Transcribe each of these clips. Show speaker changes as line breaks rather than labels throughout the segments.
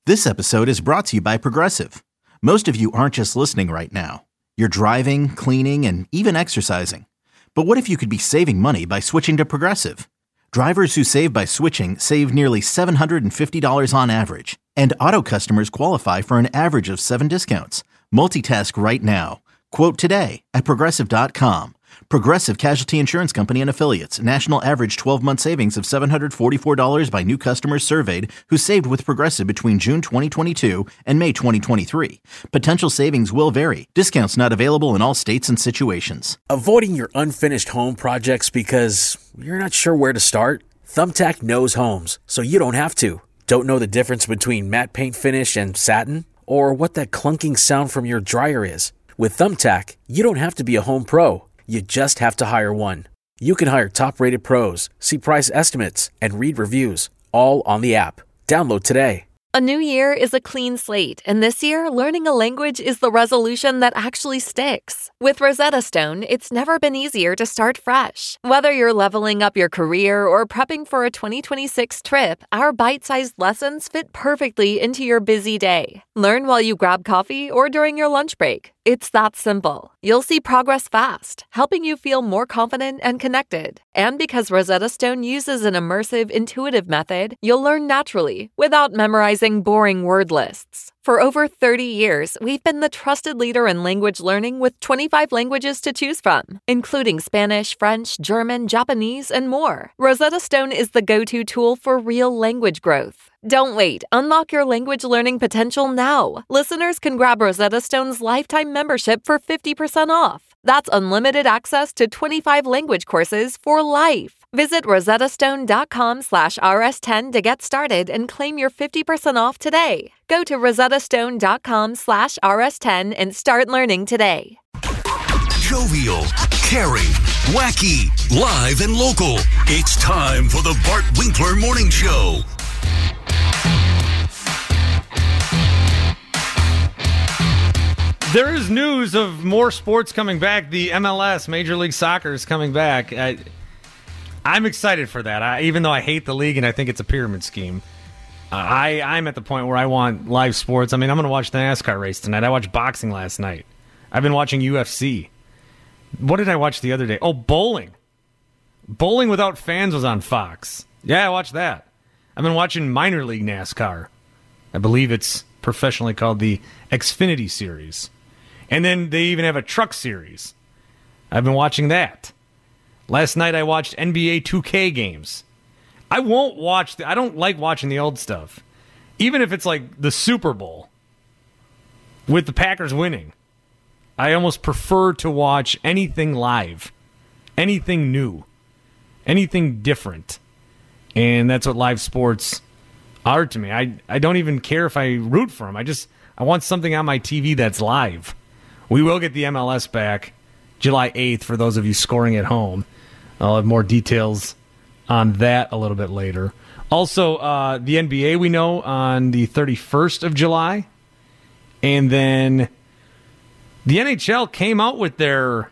This episode is brought to you by Progressive. Most of you aren't just listening right now. You're driving, cleaning, and even exercising. But what if you could be saving money by switching to Progressive? Drivers who save by switching save nearly $750 on average. And auto customers qualify for an average of 7 discounts. Multitask right now. Quote today at Progressive.com. Progressive Casualty Insurance Company and Affiliates. National average 12-month savings of $744 by new customers surveyed who saved with Progressive between June 2022 and May 2023. Potential savings will vary. Discounts not available in all states and situations.
Avoiding your unfinished home projects because you're not sure where to start? Thumbtack knows homes, so you don't have to. Don't know the difference between matte paint finish and satin? Or what that clunking sound from your dryer is? With Thumbtack, you don't have to be a home pro. You just have to hire one. You can hire top-rated pros, see price estimates, and read reviews, all on the app. Download today.
A new year is a clean slate, and this year, learning a language is the resolution that actually sticks. With Rosetta Stone, it's never been easier to start fresh. Whether you're leveling up your career or prepping for a 2026 trip, our bite-sized lessons fit perfectly into your busy day. Learn while you grab coffee or during your lunch break. It's that simple. You'll see progress fast, helping you feel more confident and connected. And because Rosetta Stone uses an immersive, intuitive method, you'll learn naturally without memorizing boring word lists. For over 30 years, we've been the trusted leader in language learning with 25 languages to choose from, including Spanish, French, German, Japanese, and more. Rosetta Stone is the go-to tool for real language growth. Don't wait. Unlock your language learning potential now. Listeners can grab Rosetta Stone's lifetime membership for 50% off. That's unlimited access to 25 language courses for life. Visit rosettastone.com/rs10 to get started and claim your 50% off today. Go to rosettastone.com/rs10 and start learning today.
Jovial, caring, wacky, live and local. It's time for the Bart Winkler Morning Show.
There is news of more sports coming back. The MLS, Major League Soccer, is coming back. I'm excited for that, even though I hate the league and I think it's a pyramid scheme. I'm at the point where I want live sports. I mean, I'm going to watch the NASCAR race tonight. I watched boxing last night. I've been watching UFC. What did I watch the other day? Oh, bowling. Bowling Without Fans was on Fox. Yeah, I watched that. I've been watching minor league NASCAR. I believe it's professionally called the Xfinity Series. And then they even have a truck series. I've been watching that. Last night I watched NBA 2K games. I don't like watching the old stuff. Even if it's like the Super Bowl with the Packers winning. I almost prefer to watch anything live. Anything new. Anything different. And that's what live sports are to me. I don't even care if I root for them. I want something on my TV that's live. We will get the MLS back July 8th for those of you scoring at home. I'll have more details on that a little bit later. Also, the NBA we know on the 31st of July. And then the NHL came out with their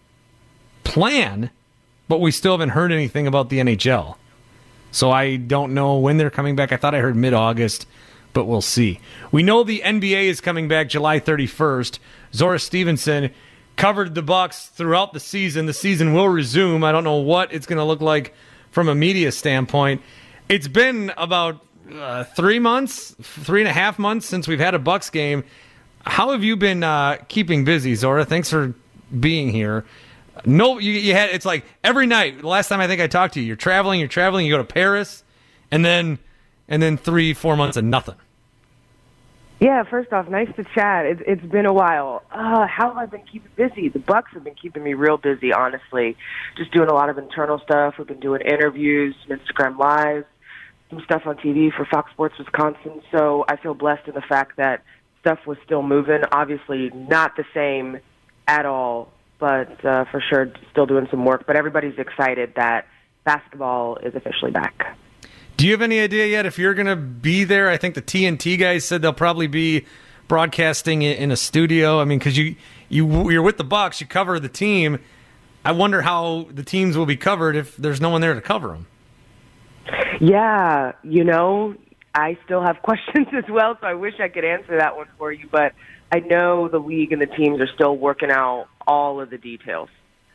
plan, but we still haven't heard anything about the NHL. So I don't know when they're coming back. I thought I heard mid-August, but we'll see. We know the NBA is coming back July 31st. Zora Stevenson covered the Bucks throughout the season. The season will resume. I don't know what it's going to look like from a media standpoint. It's been about 3 months, 3.5 months since we've had a Bucks game. How have you been keeping busy, Zora? Thanks for being here. No, you had. It's like every night. The last time I think I talked to you, you're traveling. You go to Paris, and then 3-4 months of nothing.
Yeah, first off, nice to chat. It's been a while. How have I been keeping busy? The Bucks have been keeping me real busy, honestly. Just doing a lot of internal stuff. We've been doing interviews, some Instagram Lives, some stuff on TV for Fox Sports Wisconsin. So I feel blessed in the fact that stuff was still moving. Obviously not the same at all, but for sure still doing some work. But everybody's excited that basketball is officially back.
Do you have any idea yet if you're going to be there? I think the TNT guys said they'll probably be broadcasting in a studio. I mean, because you're with the Bucks, you cover the team. I wonder how the teams will be covered if there's no one there to cover them.
Yeah, I still have questions as well, so I wish I could answer that one for you. But I know the league and the teams are still working out all of the details.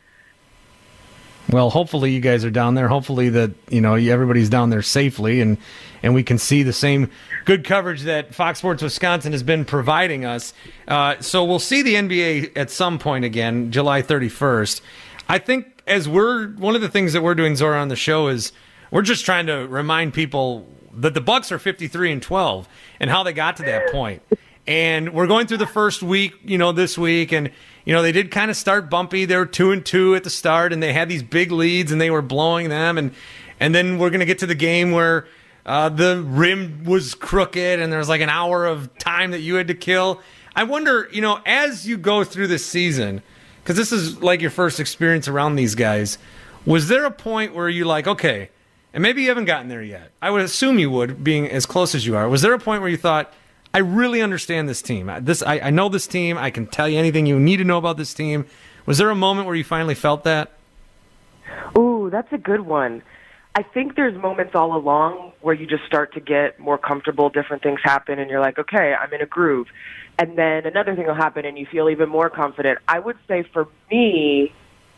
Well, hopefully you guys are down there. Hopefully that, everybody's down there safely and we can see the same good coverage that Fox Sports Wisconsin has been providing us. So we'll see the NBA at some point again, July 31st. I think one of the things that we're doing, Zora, on the show is we're just trying to remind people that the Bucks are 53-12 and how they got to that point. And we're going through the first week, this week, and they did kind of start bumpy. They were 2-2 at the start, and they had these big leads, and they were blowing them. And then we're going to get to the game where the rim was crooked, and there was like an hour of time that you had to kill. I wonder, as you go through this season, because this is like your first experience around these guys, was there a point where you're like, okay, and maybe you haven't gotten there yet. I would assume you would, being as close as you are. Was there a point where you thought, I really understand this team. I know this team. I can tell you anything you need to know about this team. Was there a moment where you finally felt that?
Ooh, that's a good one. I think there's moments all along where you just start to get more comfortable, different things happen, and you're like, okay, I'm in a groove. And then another thing will happen, and you feel even more confident. I would say for me,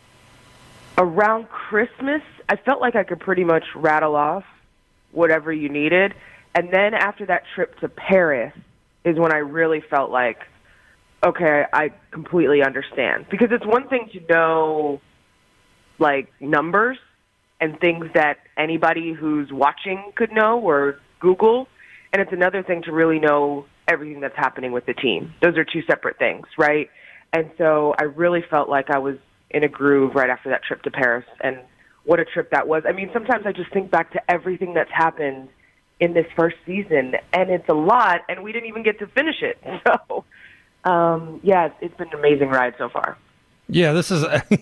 around Christmas, I felt like I could pretty much rattle off whatever you needed. And then after that trip to Paris is when I really felt like, okay, I completely understand. Because it's one thing to know, like, numbers and things that anybody who's watching could know or Google, and it's another thing to really know everything that's happening with the team. Those are two separate things, right? And so I really felt like I was in a groove right after that trip to Paris, and what a trip that was. I mean, sometimes I just think back to everything that's happened in this first season, and it's a lot, and we didn't even get to finish it. So, it's been an amazing ride so far.
Yeah, it's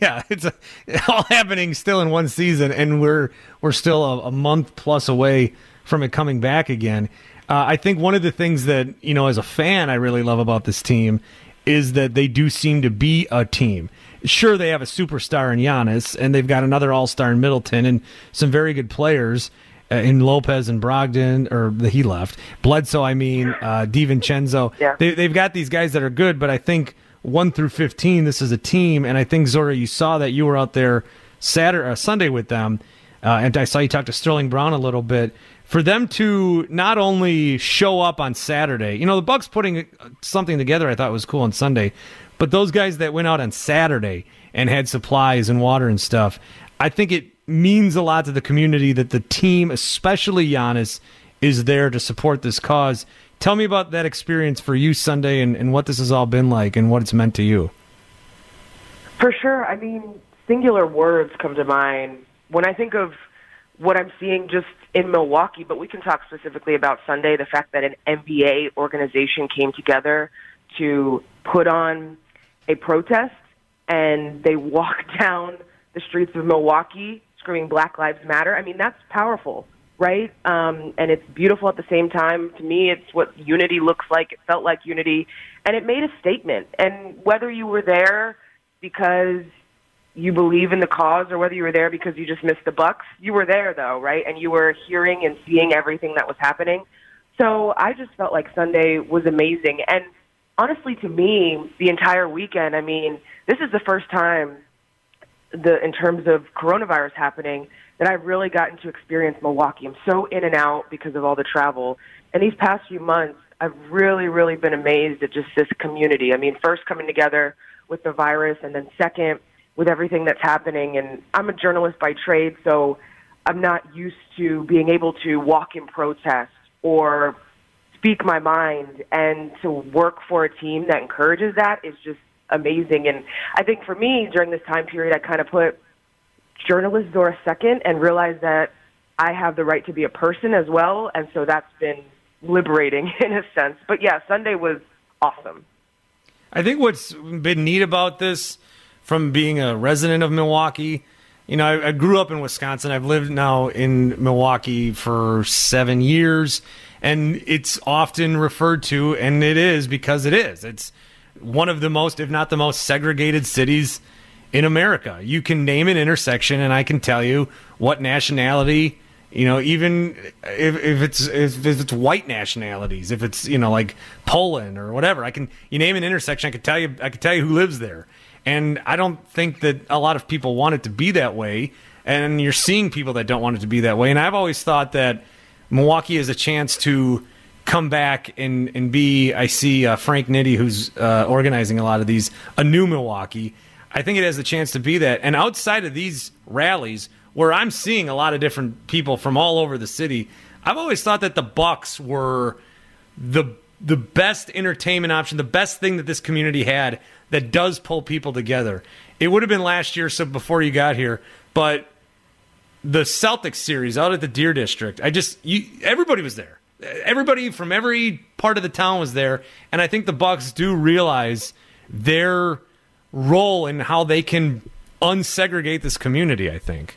all happening still in one season, and we're still a month plus away from it coming back again. I think one of the things that, as a fan, I really love about this team is that they do seem to be a team. Sure, they have a superstar in Giannis, and they've got another all-star in Middleton, and some very good players in Lopez and Brogdon, or he left. Bledsoe, DiVincenzo.
Yeah.
They've got these guys that are good, but I think 1 through 15, this is a team, and I think, Zora, you saw that. You were out there Sunday with them, and I saw you talk to Sterling Brown a little bit. For them to not only show up on Saturday, the Bucks putting something together I thought was cool on Sunday, but those guys that went out on Saturday and had supplies and water and stuff, I think it means a lot to the community that the team, especially Giannis, is there to support this cause. Tell me about that experience for you Sunday and what this has all been like and what it's meant to you.
For sure. I mean, singular words come to mind when I think of what I'm seeing just in Milwaukee, but we can talk specifically about Sunday, the fact that an NBA organization came together to put on a protest, and they walked down the streets of Milwaukee screaming Black Lives Matter. I mean, that's powerful, right? And it's beautiful at the same time. To me, it's what unity looks like. It felt like unity, and it made a statement. And whether you were there because you believe in the cause or whether you were there because you just missed the Bucks, you were there, though, right? And you were hearing and seeing everything that was happening. So I just felt like Sunday was amazing. And honestly, to me, the entire weekend, I mean, this is the first time in terms of coronavirus happening that I've really gotten to experience Milwaukee. I'm so in and out because of all the travel. And these past few months, I've really, really been amazed at just this community. I mean, first coming together with the virus, and then second with everything that's happening. And I'm a journalist by trade, so I'm not used to being able to walk in protest or speak my mind, and to work for a team that encourages that is just amazing. And I think for me, during this time period, I kind of put journalist Zora second and realized that I have the right to be a person as well. And so that's been liberating in a sense. But yeah, Sunday was awesome.
I think what's been neat about this, from being a resident of Milwaukee, I grew up in Wisconsin. I've lived now in Milwaukee for 7 years, and it's often referred to, and it is because it is. It's one of the most, if not the most, segregated cities in America. You can name an intersection, and I can tell you what nationality Even if it's white nationalities, if it's like Poland or whatever, you name an intersection, I could tell you who lives there. And I don't think that a lot of people want it to be that way. And you're seeing people that don't want it to be that way. And I've always thought that Milwaukee has a chance to come back and be, I see Frank Nitti, who's organizing a lot of these, a new Milwaukee. I think it has the chance to be that. And outside of these rallies, where I'm seeing a lot of different people from all over the city, I've always thought that the Bucks were the best entertainment option, the best thing that this community had that does pull people together. It would have been last year, so before you got here, but the Celtics series out at the Deer District, everybody was there. Everybody from every part of the town was there, and I think the Bucks do realize their role in how they can unsegregate this community, I think.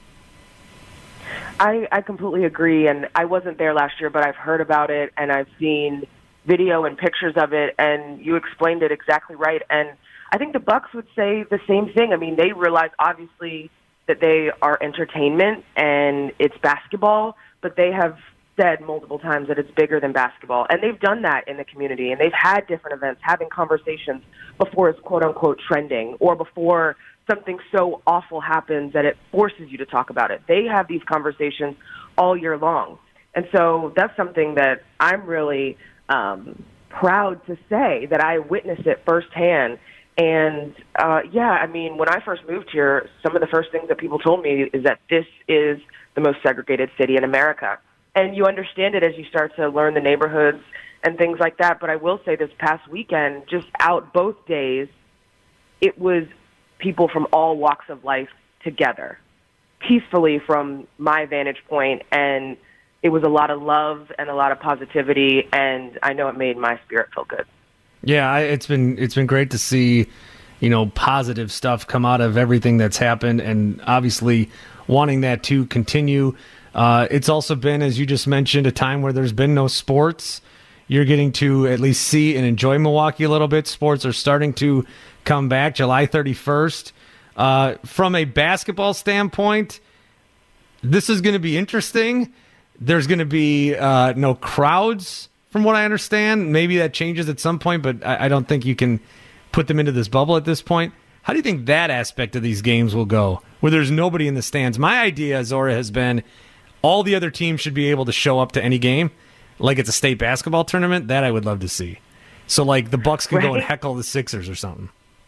I completely agree, and I wasn't there last year, but I've heard about it, and I've seen video and pictures of it, and you explained it exactly right. And I think the Bucks would say the same thing. I mean, they realize, obviously, that they are entertainment, and it's basketball, but they have said multiple times that it's bigger than basketball. And they've done that in the community, and they've had different events, having conversations before it's quote-unquote trending or before something so awful happens that it forces you to talk about it. They have these conversations all year long. And so that's something that I'm really proud to say that I witnessed it firsthand. And, when I first moved here, some of the first things that people told me is that this is the most segregated city in America. And you understand it as you start to learn the neighborhoods and things like that. But I will say this past weekend, just out both days, it was people from all walks of life together, peacefully from my vantage point. And it was a lot of love and a lot of positivity. And I know it made my spirit feel good.
Yeah, it's been great to see, positive stuff come out of everything that's happened, and obviously wanting that to continue. It's also been, as you just mentioned, a time where there's been no sports. You're getting to at least see and enjoy Milwaukee a little bit. Sports are starting to come back July 31st. From a basketball standpoint, this is going to be interesting. There's going to be no crowds, from what I understand. Maybe that changes at some point, but I don't think you can put them into this bubble at this point. How do you think that aspect of these games will go, where there's nobody in the stands? My idea, Zora, has been all the other teams should be able to show up to any game, like it's a state basketball tournament. That I would love to see. So, like, the Bucks could go and heckle the Sixers or something.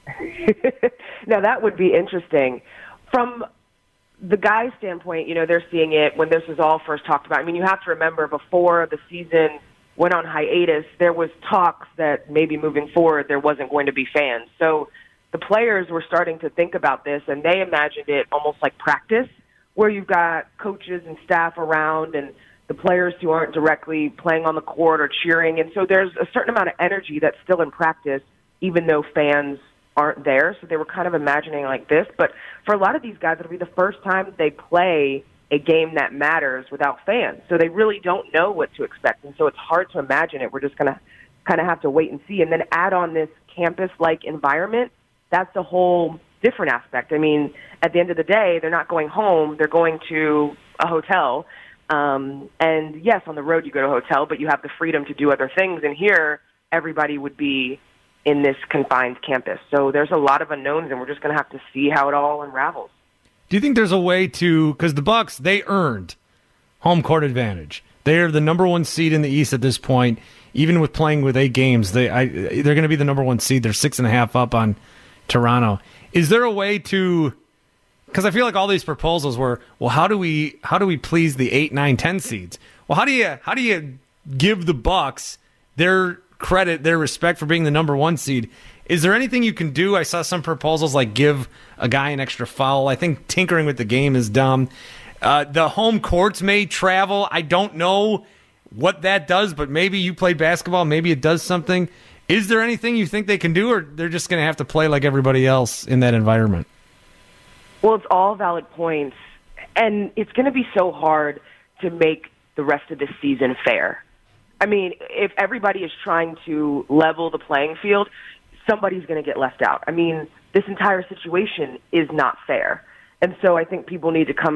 Now, that would be interesting. From the guys' standpoint, they're seeing it when this was all first talked about. I mean, you have to remember, before the season went on hiatus, there was talks that maybe moving forward there wasn't going to be fans. So the players were starting to think about this, and they imagined it almost like practice, where you've got coaches and staff around and the players who aren't directly playing on the court or cheering. And so there's a certain amount of energy that's still in practice, even though fans aren't there. So they were kind of imagining like this. But for a lot of these guys, it'll be the first time they play a game that matters without fans. So they really don't know what to expect. And so it's hard to imagine it. We're just going to kind of have to wait and see. And then add on this campus-like environment, that's a whole different aspect. I mean, at the end of the day, they're not going home. They're going to a hotel. And yes, on the road you go to a hotel, but you have the freedom to do other things. And here, everybody would be in this confined campus. So there's a lot of unknowns, and we're just going to have to see how it all unravels.
Do you think there's a way to, because the Bucks, they earned home court advantage. They're the number one seed in the East at this point. Even with playing with 8 games, they're going to be the number one seed. They're 6.5 up on Toronto. Is there a way to, because I feel like all these proposals were, well, how do we please the 8, 9, 10 seeds? Well, how do you give the Bucks their credit, their respect for being the number one seed? Is there anything you can do? I saw some proposals like give a guy an extra foul. I think tinkering with the game is dumb. The home courts may travel. I don't know what that does, but maybe you play basketball. Maybe it does something. Is there anything you think they can do, or they're just going to have to play like everybody else in that environment?
Well, it's all valid points, and it's going to be so hard to make the rest of this season fair. I mean, if everybody is trying to level the playing field, somebody's going to get left out. I mean, this entire situation is not fair. And so I think people need to come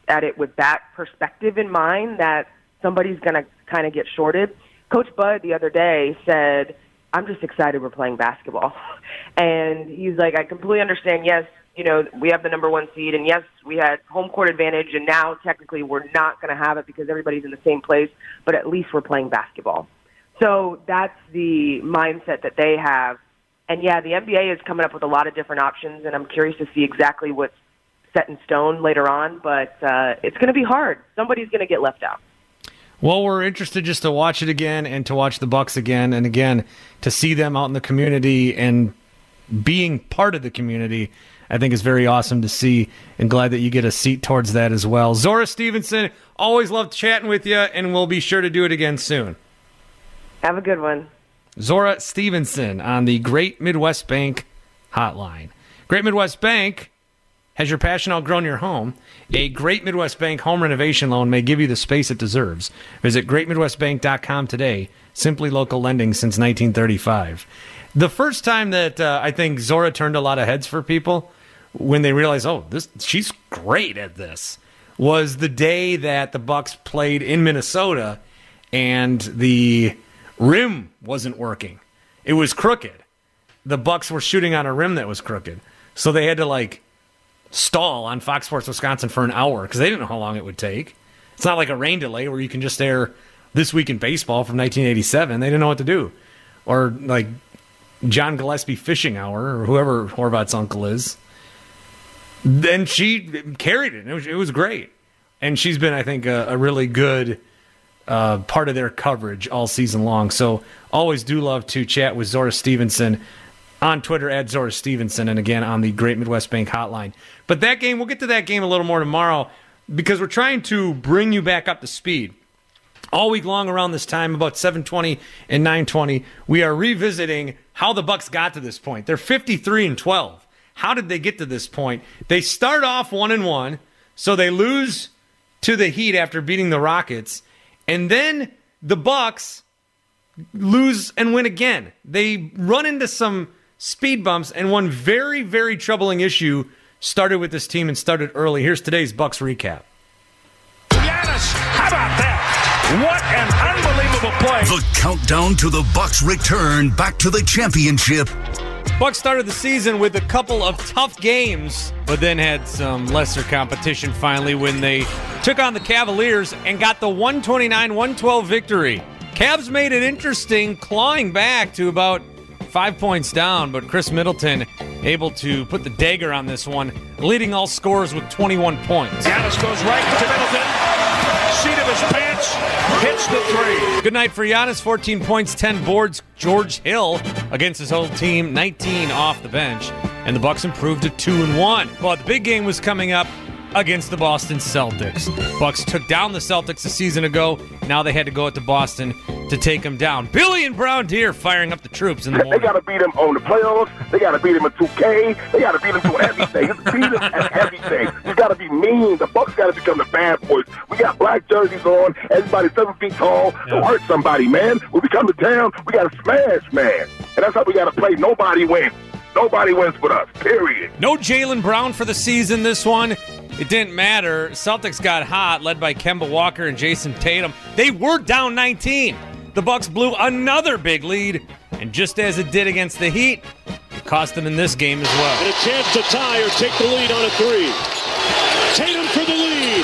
at it with that perspective in mind, that somebody's going to kind of get shorted. Coach Bud the other day said, I'm just excited we're playing basketball. And he's like, I completely understand, yes, we have the number 1 seed, and yes, we had home court advantage, and now technically we're not going to have it because everybody's in the same place, but at least we're playing basketball. So that's the mindset that they have. And, yeah, the NBA is coming up with a lot of different options, and I'm curious to see exactly what's set in stone later on, but it's going to be hard. Somebody's going to get left out.
Well, we're interested just to watch it again and to watch the Bucks again and again, to see them out in the community and being part of the community. I think is very awesome to see, and glad that you get a seat towards that as well. Zora Stephenson, always loved chatting with you, and we'll be sure to do it again soon.
Have a good one.
Zora Stephenson on the Great Midwest Bank hotline. Great Midwest Bank, has your passion outgrown your home? A Great Midwest Bank home renovation loan may give you the space it deserves. Visit greatmidwestbank.com today. Simply local lending since 1935. The first time that I think Zora turned a lot of heads for people when they realized, she's great at this, was the day that the Bucks played in Minnesota and the rim wasn't working. It was crooked. The Bucks were shooting on a rim that was crooked. So they had to stall on Fox Sports Wisconsin for an hour because they didn't know how long it would take. It's not like a rain delay where you can just air This Week in Baseball from 1987. They didn't know what to do. Or John Gillespie Fishing Hour or whoever Horvat's uncle is. Then she carried it. It was great. And she's been, I think, a really good part of their coverage all season long. So always do love to chat with Zora Stephenson on Twitter at Zora Stephenson, and again on the Great Midwest Bank hotline. But that game, we'll get to that game a little more tomorrow because we're trying to bring you back up to speed. All week long around this time, about 7:20 and 9:20, we are revisiting how the Bucks got to this point. They're 53-12. How did they get to this point? They start off 1-1, so they lose to the Heat after beating the Rockets, and then the Bucks lose and win again. They run into some speed bumps, and one very, very troubling issue started with this team and started early. Here's today's Bucks recap.
Giannis, how about that? What an unbelievable play.
The countdown to the Bucks' return back to the championship.
Bucks started the season with a couple of tough games, but then had some lesser competition finally when they took on the Cavaliers and got the 129-112 victory. Cavs made it interesting, clawing back to about 5 points down, but Chris Middleton able to put the dagger on this one, leading all scorers with 21 points.
Giannis goes right to Middleton, seat of his pants, hits the three.
Good night for Giannis, 14 points, 10 boards. George Hill against his old team, 19 off the bench, and the Bucks improved to 2-1. But the big game was coming up against the Boston Celtics. Bucks took down the Celtics a season ago. Now they had to go out to Boston to take them down. Billy and Brown Deer firing up the troops in the morning.
They got to beat them on the playoffs. They got to beat them in 2K. They got to beat them doing everything. It's beat them at everything. You got to be mean. The Bucks got to become the bad boys. We got black jerseys on. Everybody 7 feet tall. Don't hurt somebody, man. When we come to town, we got to smash, man. And that's how we got to play. Nobody wins. Nobody wins but us, period.
No Jaylen Brown for the season this one. It didn't matter. Celtics got hot, led by Kemba Walker and Jason Tatum. They were down 19. The Bucks blew another big lead, and just as it did against the Heat, it cost them in this game as well.
And a chance to tie or take the lead on a three. Tatum for the lead.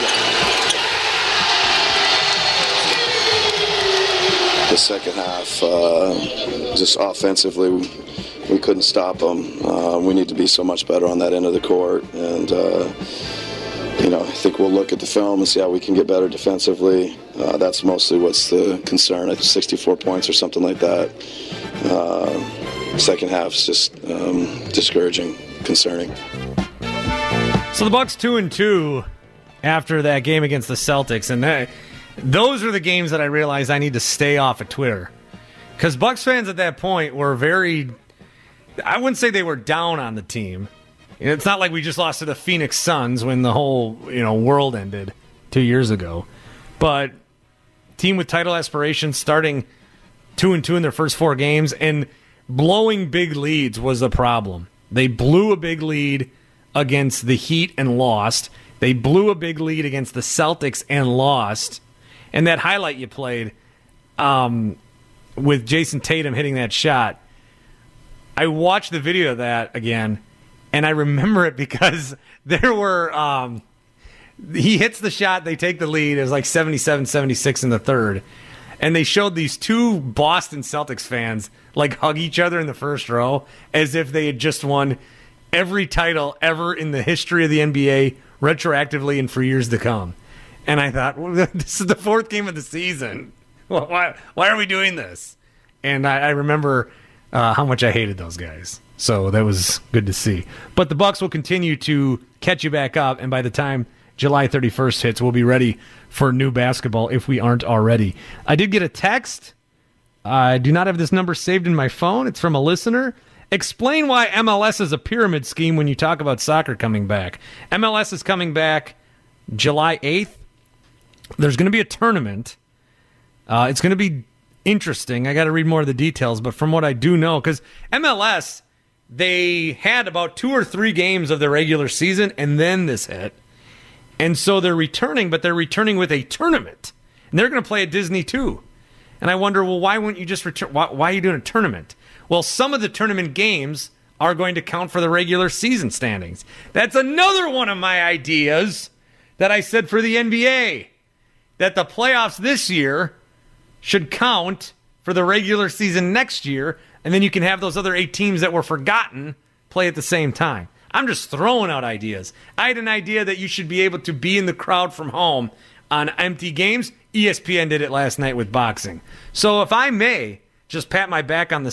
The second half, just offensively, we couldn't stop them. We need to be so much better on that end of the court, and I think we'll look at the film and see how we can get better defensively. That's mostly what's the concern. It's 64 points or something like that. Second half's just discouraging, concerning.
So the Bucks 2-2 after that game against the Celtics, and those are the games that I realized I need to stay off of Twitter, because Bucks fans at that point were very. I wouldn't say they were down on the team. It's not like we just lost to the Phoenix Suns when the whole world ended 2 years ago. But team with title aspirations starting 2-2 in their first 4 games, and blowing big leads was the problem. They blew a big lead against the Heat and lost. They blew a big lead against the Celtics and lost. And that highlight you played with Jason Tatum hitting that shot, I watched the video of that again, and I remember it because there were he hits the shot, they take the lead. It was like 77-76 in the third. And they showed these two Boston Celtics fans like hug each other in the first row as if they had just won every title ever in the history of the NBA retroactively and for years to come. And I thought, well, this is the fourth game of the season. Well, why are we doing this? And I remember how much I hated those guys. So that was good to see. But the Bucks will continue to catch you back up, and by the time July 31st hits, we'll be ready for new basketball if we aren't already. I did get a text. I do not have this number saved in my phone. It's from a listener. Explain why MLS is a pyramid scheme when you talk about soccer coming back. MLS is coming back July 8th. There's going to be a tournament. It's going to be interesting. I got to read more of the details, but from what I do know, because MLS, they had about 2 or 3 games of the regular season, and then this hit. And so they're returning, but they're returning with a tournament. And they're going to play at Disney too. And I wonder, well, why wouldn't you just return? Why are you doing a tournament? Well, some of the tournament games are going to count for the regular season standings. That's another one of my ideas that I said for the NBA, that the playoffs this year should count for the regular season next year, and then you can have those other 8 teams that were forgotten play at the same time. I'm just throwing out ideas. I had an idea that you should be able to be in the crowd from home on empty games. ESPN did it last night with boxing. So if I may just pat myself on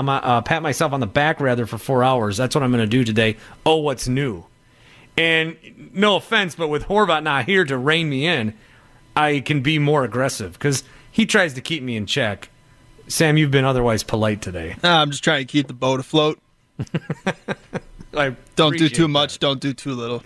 the back for 4 hours, that's what I'm going to do today. Oh, what's new? And no offense, but with Horvat not here to rein me in, I can be more aggressive because he tries to keep me in check. Sam, you've been otherwise polite today.
I'm just trying to keep the boat afloat. Don't do too much, don't do too little.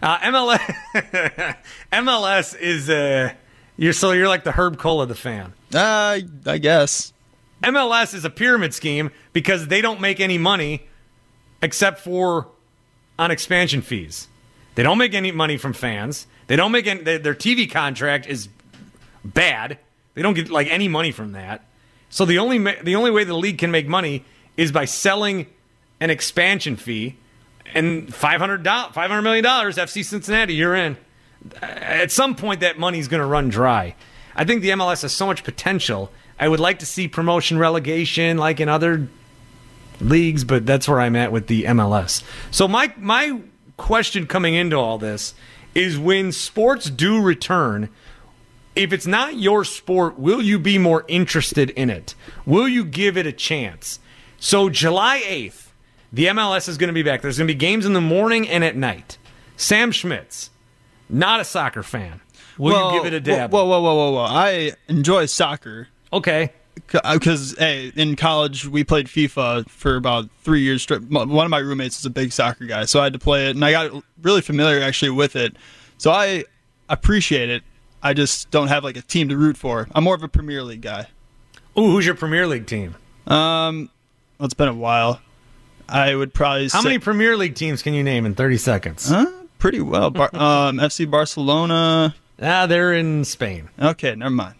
MLS is you're like the Herb Kola the fan.
I guess.
MLS is a pyramid scheme because they don't make any money except for on expansion fees. They don't make any money from fans. They don't make any, their TV contract is bad. They don't get like any money from that. So the only way the league can make money is by selling an expansion fee. And $500 million, FC Cincinnati, you're in. At some point, that money's going to run dry. I think the MLS has so much potential. I would like to see promotion relegation like in other leagues, but that's where I'm at with the MLS. So my question coming into all this is when sports do return, if it's not your sport, will you be more interested in it? Will you give it a chance? So July 8th, the MLS is going to be back. There's going to be games in the morning and at night. Sam Schmitz, not a soccer fan. Will you give it a dab?
Whoa. I enjoy soccer.
Okay.
Because, hey, in college, we played FIFA for about 3 years straight. One of my roommates is a big soccer guy, so I had to play it, and I got really familiar, actually, with it. So I appreciate it. I just don't have, like, a team to root for. I'm more of a Premier League guy.
Ooh, who's your Premier League team?
Well, it's been a while. I would probably say...
How many Premier League teams can you name in 30 seconds?
Pretty well. FC Barcelona.
They're in Spain.
Okay, never mind.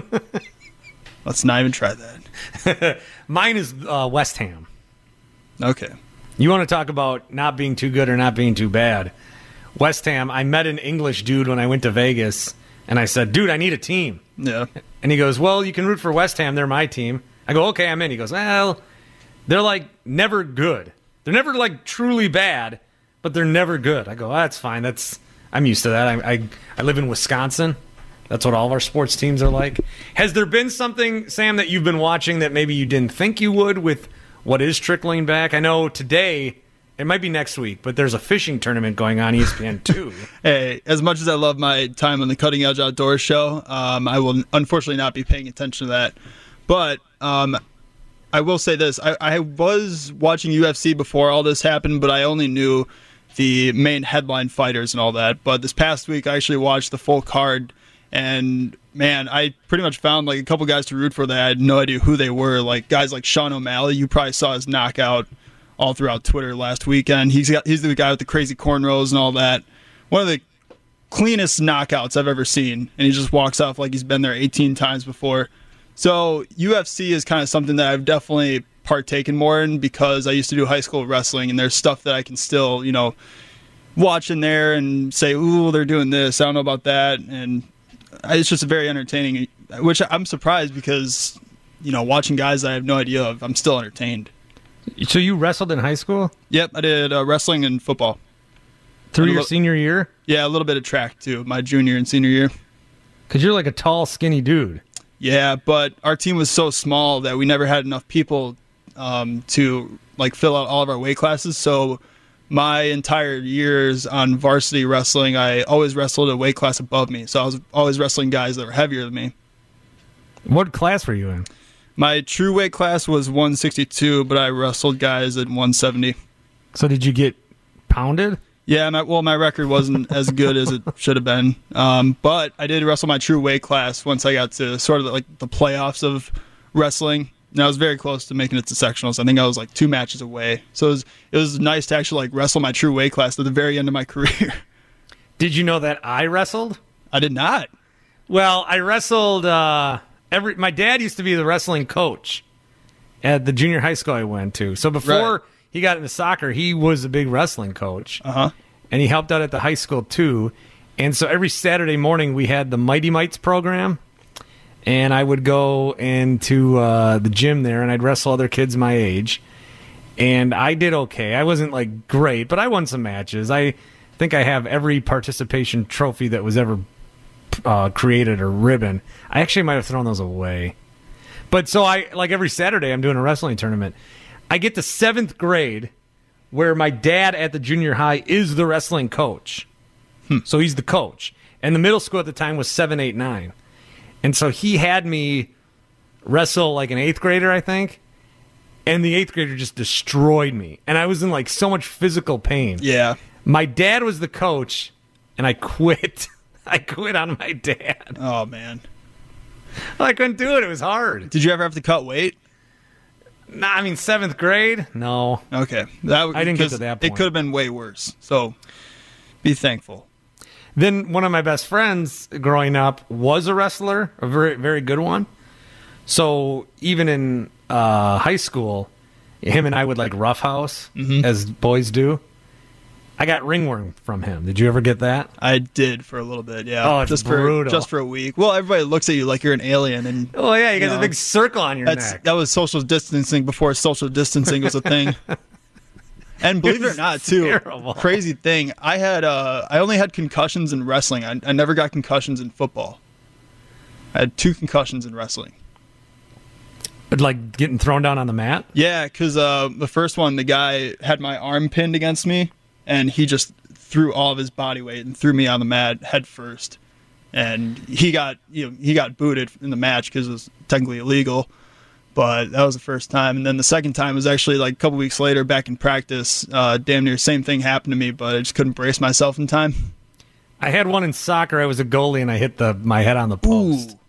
Let's not even try that.
Mine is West Ham.
Okay.
You want to talk about not being too good or not being too bad. West Ham, I met an English dude when I went to Vegas, and I said, dude, I need a team.
Yeah.
And he goes, well, you can root for West Ham. They're my team. I go, okay, I'm in. He goes, well... They're like never good. They're never like truly bad, but they're never good. I go, that's fine. I'm used to that. I live in Wisconsin. That's what all of our sports teams are like. Has there been something, Sam, that you've been watching that maybe you didn't think you would with what is trickling back? I know today, it might be next week, but there's a fishing tournament going on ESPN 2.
Hey, as much as I love my time on the Cutting Edge Outdoors show, I will unfortunately not be paying attention to that. But I will say this. I was watching UFC before all this happened, but I only knew the main headline fighters and all that. But this past week, I actually watched the full card, and, man, I pretty much found like a couple guys to root for that I had no idea who they were. Like guys like Sean O'Malley. You probably saw his knockout all throughout Twitter last weekend. He's the guy with the crazy cornrows and all that. One of the cleanest knockouts I've ever seen, and he just walks off like he's been there 18 times before. So UFC is kind of something that I've definitely partaken more in because I used to do high school wrestling, and there's stuff that I can still, watch in there and say, ooh, they're doing this, I don't know about that, and it's just very entertaining, which I'm surprised because, watching guys that I have no idea of, I'm still entertained.
So you wrestled in high school?
Yep, I did wrestling and football.
Through your senior year?
Yeah, a little bit of track too, my junior and senior year.
Because you're like a tall, skinny dude.
Yeah, but our team was so small that we never had enough people to fill out all of our weight classes. So my entire years on varsity wrestling, I always wrestled a weight class above me. So I was always wrestling guys that were heavier than me.
What class were you in?
My true weight class was 162, but I wrestled guys at 170.
So did you get pounded?
Yeah, my record wasn't as good as it should have been. But I did wrestle my true weight class once I got to sort of the playoffs of wrestling. And I was very close to making it to sectionals. I think I was 2 matches away. So it was nice to actually wrestle my true weight class at the very end of my career.
Did you know that I wrestled?
I did not.
Well, I wrestled my dad used to be the wrestling coach at the junior high school I went to. So before he got into soccer, he was a big wrestling coach.
Uh-huh.
And he helped out at the high school too. And so every Saturday morning we had the Mighty Mites program. And I would go into the gym there, and I'd wrestle other kids my age. And I did okay. I wasn't great, but I won some matches. I think I have every participation trophy that was ever created or ribbon. I actually might have thrown those away. But so every Saturday I'm doing a wrestling tournament. I get to 7th grade where my dad at the junior high is the wrestling coach. So he's the coach. And the middle school at the time was 7, 8, 9. And so he had me wrestle like an 8th grader, I think. And the 8th grader just destroyed me. And I was in so much physical pain.
Yeah.
My dad was the coach, and I quit. I quit on my dad.
Oh, man.
I couldn't do it. It was hard.
Did you ever have to cut weight?
Nah, I mean, 7th grade? No.
Okay.
I didn't get to that point.
It could have been way worse. So be thankful.
Then one of my best friends growing up was a wrestler, a very, very good one. So even in high school, him and I would roughhouse, as boys do. I got ringworm from him. Did you ever get that?
I did for a little bit, yeah.
Oh, it's brutal.
Just for a week. Well, everybody looks at you like you're an alien. And
oh, yeah, you got a big circle on your neck.
That was social distancing before social distancing was a thing. And believe it or not, too,
terrible.
Crazy thing, I only had concussions in wrestling. I never got concussions in football. I had 2 concussions in wrestling.
But getting thrown down on the mat?
Yeah, because the first one, the guy had my arm pinned against me, and he just threw all of his body weight and threw me on the mat head first. And he got booted in the match because it was technically illegal. But that was the first time. And then the second time was actually a couple weeks later back in practice. Damn near same thing happened to me, but I just couldn't brace myself in time.
I had one in soccer. I was a goalie, and I hit my head on the post.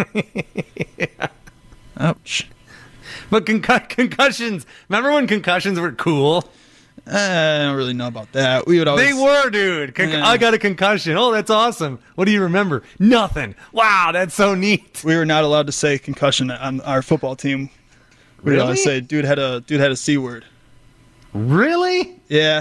Yeah. Ouch.
But concussions, remember when concussions were cool?
I don't really know about that. We would always.
They were, dude. I got a concussion. Oh, that's awesome. What do you remember? Nothing. Wow, that's so neat.
We were not allowed to say concussion on our football team. We would always say, dude had a C word.
Really?
Yeah.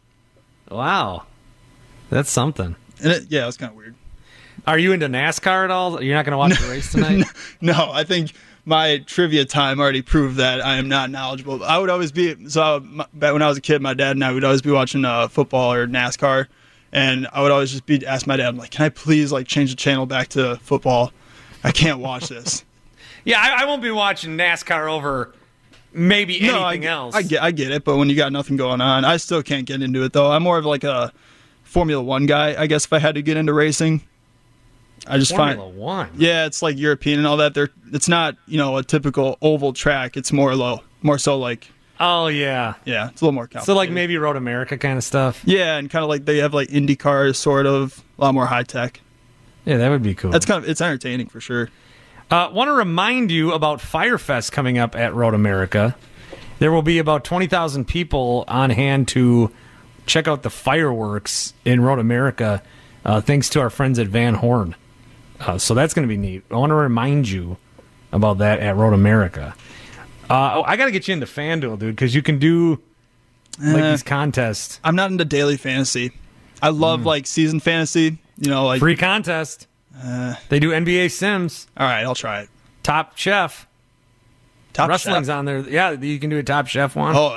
Wow. That's something.
And it was kind of weird.
Are you into NASCAR at all? You're not going to watch the race tonight?
No, I think my trivia time already proved that I am not knowledgeable. I would always be, back when I was a kid, my dad and I would always be watching football or NASCAR, and I would always just ask my dad, I'm like, can I please change the channel back to football? I can't watch this.
Yeah, I won't be watching NASCAR over maybe anything else.
I get it, but when you got nothing going on, I still can't get into it, though. I'm more of a Formula One guy, I guess, if I had to get into racing. I just
Formula One.
Yeah, it's European and all that. It's not a typical oval track. It's more so
oh yeah,
yeah. It's a little more complicated.
So maybe Road America kind of stuff.
Yeah, and kind of they have Indy cars, sort of a lot more high tech.
Yeah, that would be cool.
That's it's entertaining for sure.
Want to remind you about Firefest coming up at Road America. There will be about 20,000 people on hand to check out the fireworks in Road America thanks to our friends at Van Horn. So that's going to be neat. I want to remind you about that at Road America. I got to get you into FanDuel, dude, because you can do these contests.
I'm not into daily fantasy. I love season fantasy.
Free contest. They do NBA Sims.
All right, I'll try it.
Top Chef. Wrestling's
Chef?
On there. Yeah, you can do a Top Chef one.
Oh,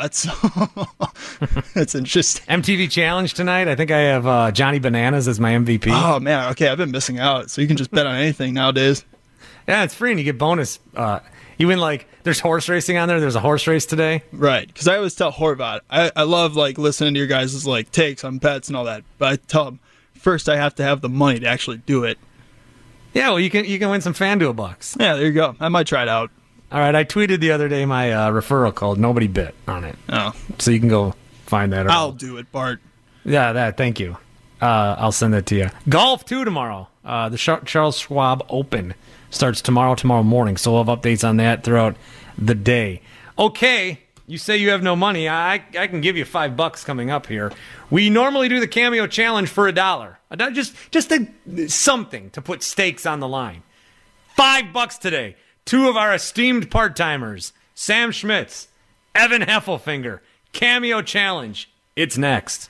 that's interesting.
MTV Challenge tonight. I think I have Johnny Bananas as my MVP.
Oh, man. Okay, I've been missing out. So you can just bet on anything nowadays.
Yeah, it's free, and you get bonus. You win, there's horse racing on there. There's a horse race today.
Right, because I always tell Horvat, I love, listening to your guys' takes on bets and all that. But I tell him, first I have to have the money to actually do it.
Yeah, well, you can win some FanDuel bucks.
Yeah, there you go. I might try it out.
All right, I tweeted the other day my referral code. Nobody bit on it.
Oh.
So you can go find that.
I'll do it, Bart.
Yeah, thank you. I'll send that to you. Golf, too, tomorrow. The Charles Schwab Open starts tomorrow morning. So we'll have updates on that throughout the day. Okay, you say you have no money. I can give you $5 coming up here. We normally do the Cameo Challenge for $1. Just something to put stakes on the line. $5 today. Two of our esteemed part-timers, Sam Schmitz, Evan Heffelfinger. Cameo Challenge. It's next.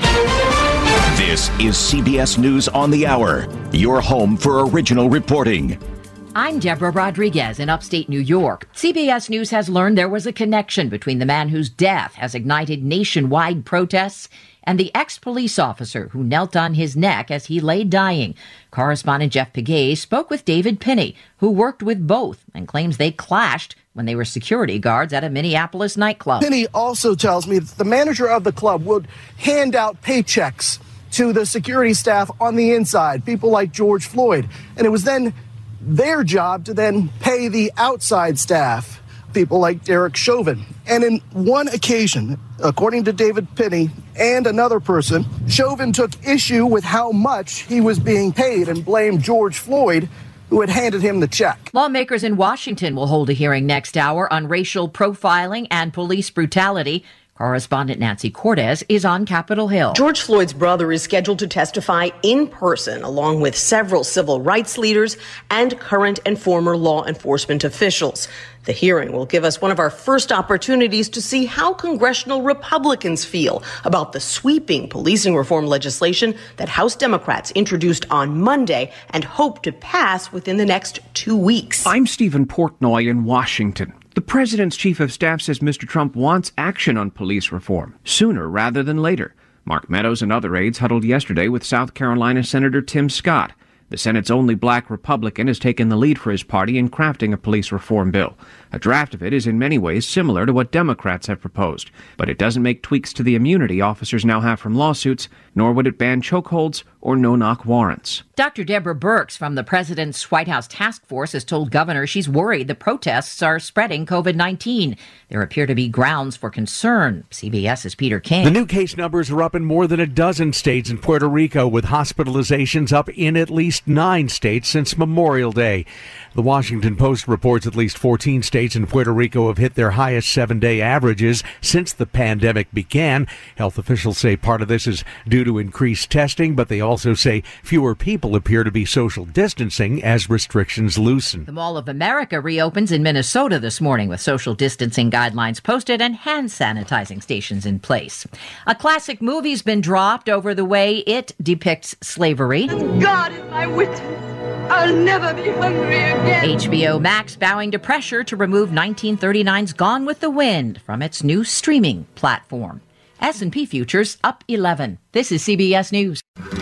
This is CBS News on the Hour, your home for original reporting.
I'm Deborah Rodriguez in upstate New York. CBS News has learned there was a connection between the man whose death has ignited nationwide protests and the ex-police officer who knelt on his neck as he lay dying. Correspondent Jeff Pegues spoke with David Pinney, who worked with both and claims they clashed when they were security guards at a Minneapolis nightclub.
Pinney also tells me that the manager of the club would hand out paychecks to the security staff on the inside, people like George Floyd. And it was then their job to then pay the outside staff, people like Derek Chauvin. And in one occasion, according to David Pinney and another person, Chauvin took issue with how much he was being paid and blamed George Floyd, who had handed him the check.
Lawmakers in Washington will hold a hearing next hour on racial profiling and police brutality. Correspondent Nancy Cortez is on Capitol Hill.
George Floyd's brother is scheduled to testify in person, along with several civil rights leaders and current and former law enforcement officials. The hearing will give us one of our first opportunities to see how congressional Republicans feel about the sweeping policing reform legislation that House Democrats introduced on Monday and hope to pass within the next 2 weeks.
I'm Stephen Portnoy in Washington. The president's chief of staff says Mr. Trump wants action on police reform, sooner rather than later. Mark Meadows and other aides huddled yesterday with South Carolina Senator Tim Scott. The Senate's only black Republican has taken the lead for his party in crafting a police reform bill. A draft of it is in many ways similar to what Democrats have proposed, but it doesn't make tweaks to the immunity officers now have from lawsuits, nor would it ban chokeholds or no-knock warrants.
Dr. Deborah Birx from the president's White House task force has told governors she's worried the protests are spreading COVID-19. There appear to be grounds for concern. CBS's Peter King.
The new case numbers are up in more than a dozen states in Puerto Rico, with hospitalizations up in at least 9 states since Memorial Day. The Washington Post reports at least 14 states in Puerto Rico have hit their highest 7-day averages since the pandemic began. Health officials say part of this is due to increased testing, but they also say fewer people appear to be social distancing as restrictions loosen.
The Mall of America reopens in Minnesota this morning with social distancing guidelines posted and hand sanitizing stations in place. A classic movie's been dropped over the way it depicts slavery.
God is my witness. I'll never be hungry again.
HBO Max bowing to pressure to remove 1939's Gone with the Wind from its new streaming platform. S&P futures up 11. This is CBS News.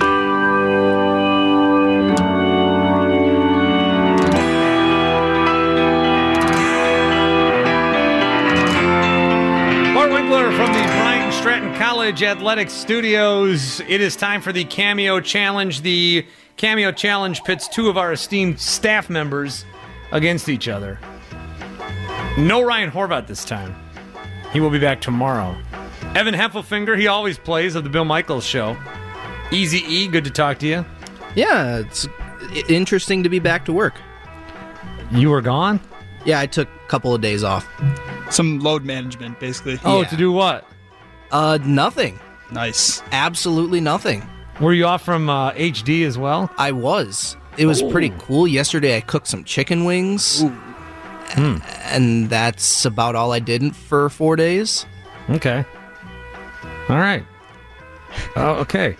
Bart Winkler from the Bryant Stratton College Athletics Studios. It is time for the Cameo Challenge. The Cameo Challenge pits two of our esteemed staff members against each other. No Ryan Horvat this time. He will be back tomorrow. Evan Heffelfinger, he always plays of the Bill Michaels Show. Easy E, good to talk to you.
Yeah, it's interesting to be back to work.
You were gone?
Yeah, I took a couple of days off.
Some load management, basically.
Oh, yeah. To do what?
Nothing.
Nice.
Absolutely nothing.
Were you off from HD as well?
I was. It was pretty cool. Yesterday I cooked some chicken wings. And that's about all I did for 4 days.
Okay. All right. Oh, okay.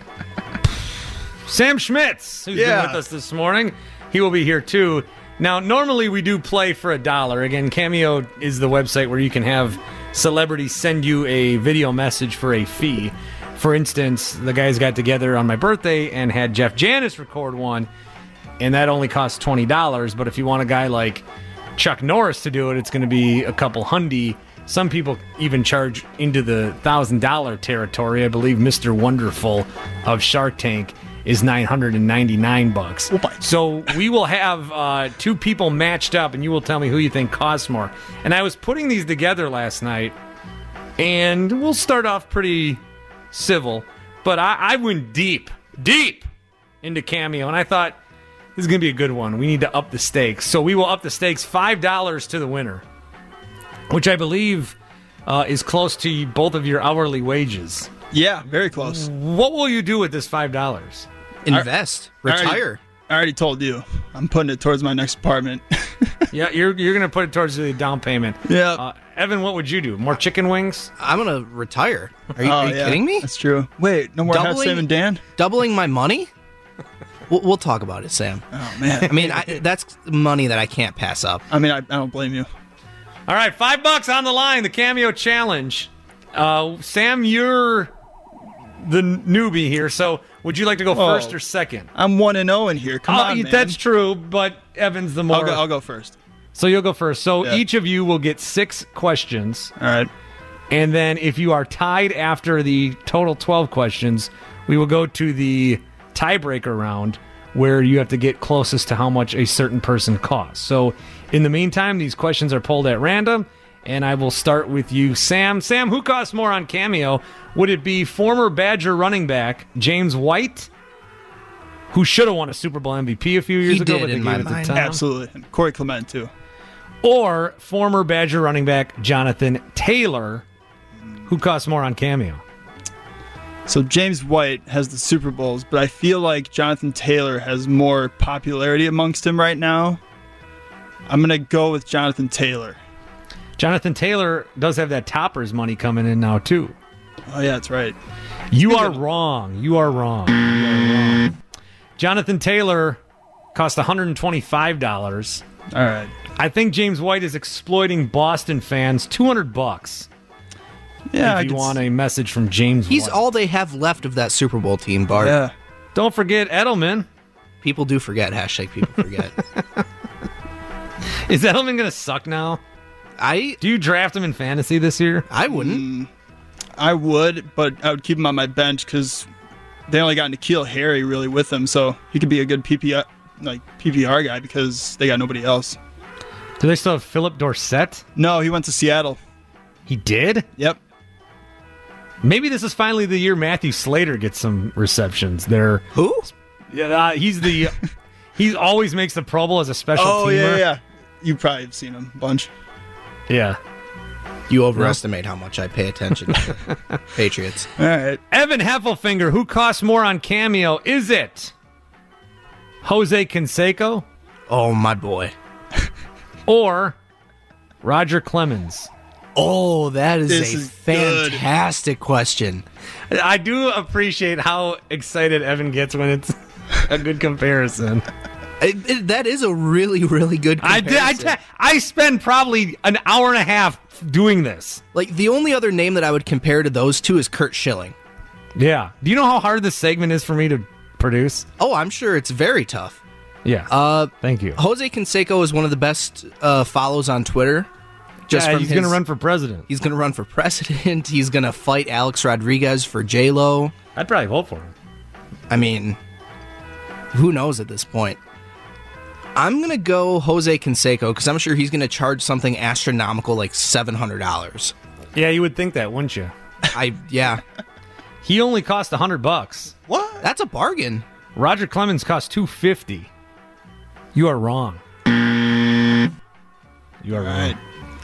Sam Schmitz, who's been with us this morning. He will be here too. Now, normally we do play for $1. Again, Cameo is the website where you can have celebrities send you a video message for a fee. For instance, the guys got together on my birthday and had Jeff Janis record one, and that only costs $20. But if you want a guy like Chuck Norris to do it, it's going to be a couple $100. Some people even charge into the $1,000 territory. I believe Mr. Wonderful of Shark Tank is $999. So we will have 2 people matched up, and you will tell me who you think costs more. And I was putting these together last night, and we'll start off pretty civil, but I went deep into Cameo, and I thought, this is going to be a good one. We need to up the stakes. So we will up the stakes $5 to the winner, which I believe is close to both of your hourly wages.
Yeah, very close.
What will you do with this $5?
Invest. Retire.
I already told you. I'm putting it towards my next apartment.
Yeah, you're going to put it towards the down payment.
Yeah.
Evan, what would you do? More chicken wings?
I'm going to retire. Are you kidding me?
That's true. Wait, no more Half Sam and Dan?
Doubling my money? We'll talk about it, Sam.
Oh, man.
I mean, that's money that I can't pass up.
I mean, I don't blame you.
All right, $5 on the line, the Cameo Challenge. Sam, you're the newbie here, so would you like to go first or second?
I'm 1-0 in here. Come on, man.
That's true, but Evan's the more...
I'll go first.
So you'll go first. So each of you will get 6 questions.
All right.
And then if you are tied after the total 12 questions, we will go to the tiebreaker round where you have to get closest to how much a certain person costs. So in the meantime, these questions are pulled at random, and I will start with you, Sam. Sam, who costs more on Cameo? Would it be former Badger running back James White, who should have won a Super Bowl MVP a few years ago, but they gave it to Tom?
Absolutely. And Corey Clement, too.
Or former Badger running back Jonathan Taylor, who costs more on Cameo?
So James White has the Super Bowls, but I feel like Jonathan Taylor has more popularity amongst him right now. I'm going to go with Jonathan Taylor.
Jonathan Taylor does have that Toppers money coming in now, too.
Oh, yeah, that's right.
You are wrong. You are wrong. Jonathan Taylor cost $125.
All right.
I think James White is exploiting Boston fans. $200.
Yeah,
if you want a message from James
He's
White.
all they have left of that Super Bowl team, Bart.
Yeah.
Don't forget Edelman.
People do forget. # people forget.
Is Edelman going to suck now? Do you draft him in fantasy this year?
I wouldn't.
I would, but I would keep him on my bench because they only got N'Keal Harry really with him, so he could be a good PPR guy because they got nobody else.
Do they still have Philip Dorsett?
No, he went to Seattle.
He did?
Yep.
Maybe this is finally the year Matthew Slater gets some receptions.
Who?
Yeah, he always makes the Pro Bowl as a special teamer.
Yeah. You probably have seen him a bunch.
Yeah.
You overestimate how much I pay attention to the Patriots.
All right.
Evan Heffelfinger, who costs more on Cameo? Is it Jose Canseco?
Oh, my boy.
Or Roger Clemens?
Oh, that is a fantastic question.
I do appreciate how excited Evan gets when it's a good comparison.
That is a really, really good comparison.
I spend probably an hour and a half doing this.
Like, the only other name that I would compare to those two is Curt Schilling.
Yeah. Do you know how hard this segment is for me to produce?
Oh, I'm sure it's very tough.
Yeah. Thank you.
Jose Canseco is one of the best follows on Twitter.
He's going to run for president.
He's going to run for president. He's going to fight Alex Rodriguez for J-Lo.
I'd probably vote for him.
I mean, who knows at this point? I'm going to go Jose Canseco because I'm sure he's going to charge something astronomical like $700.
Yeah, you would think that, wouldn't you?
Yeah.
He only cost $100.
What? That's a bargain.
Roger Clemens cost $250. You are wrong. You are wrong.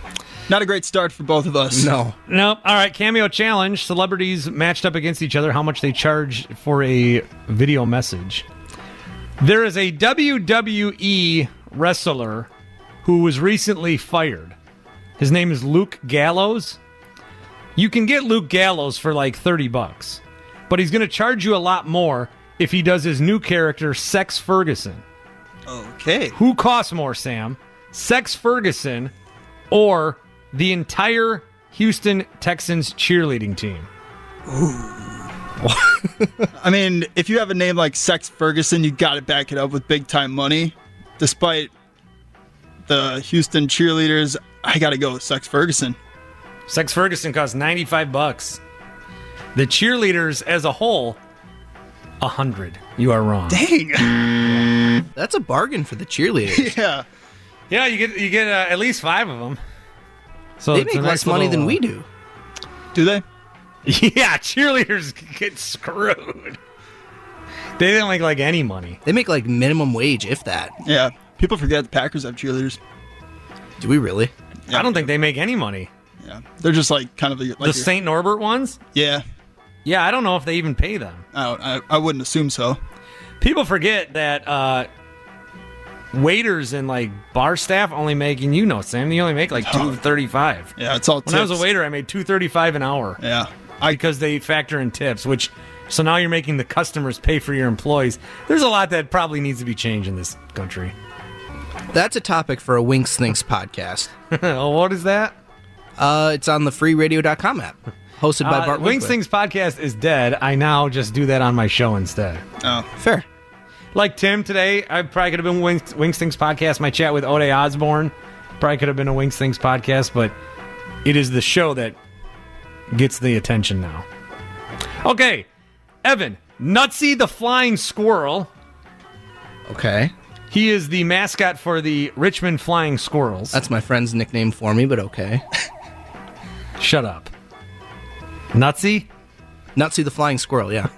Not a great start for both of us.
No.
Nope. All right, Cameo Challenge. Celebrities matched up against each other. How much they charge for a video message. There is a WWE wrestler who was recently fired. His name is Luke Gallows. You can get Luke Gallows for like $30, but he's going to charge you a lot more if he does his new character, Sex Ferguson.
Okay.
Who costs more, Sam? Sex Ferguson or the entire Houston Texans cheerleading team?
I mean, if you have a name like Sex Ferguson, you got to back it up with big-time money. Despite the Houston cheerleaders, I got to go with Sex Ferguson.
Sex Ferguson costs $95. The cheerleaders as a whole, $100. You are wrong.
Dang.
That's a bargain for the cheerleaders.
Yeah.
Yeah, you get at least 5 of them. So
They
it's
make
a nice
less money
little,
than we do.
Do they?
Yeah, cheerleaders get screwed. They don't make like any money.
They make like minimum wage, if that.
Yeah. People forget the Packers have cheerleaders.
Do we really?
I don't think they make any money.
Yeah. They're just like kind of like
The St. Norbert ones?
Yeah.
Yeah, I don't know if they even pay them.
I wouldn't assume so.
People forget that waiters and like bar staff only make, and you know, Sam, you only make like $2.35.
Yeah, it's all tips.
When I was a waiter, I made $2.35 an hour.
Yeah.
Because they factor in tips, so now you're making the customers pay for your employees. There's a lot that probably needs to be changed in this country.
That's a topic for a Winks Thinks podcast.
What is that?
It's on the freeradio.com app. Hosted by Bart
Winks
Winkler.
Things podcast is dead. I now just do that on my show instead.
Oh,
fair.
Like Tim today, I probably could have been Winks Things podcast. My chat with Ode Osborne probably could have been a Winks Things podcast, but it is the show that gets the attention now. Okay, Evan, Nutsy the Flying Squirrel.
Okay.
He is the mascot for the Richmond Flying Squirrels.
That's my friend's nickname for me, but okay.
Shut up. Nutsy?
Nutsy the Flying Squirrel, yeah.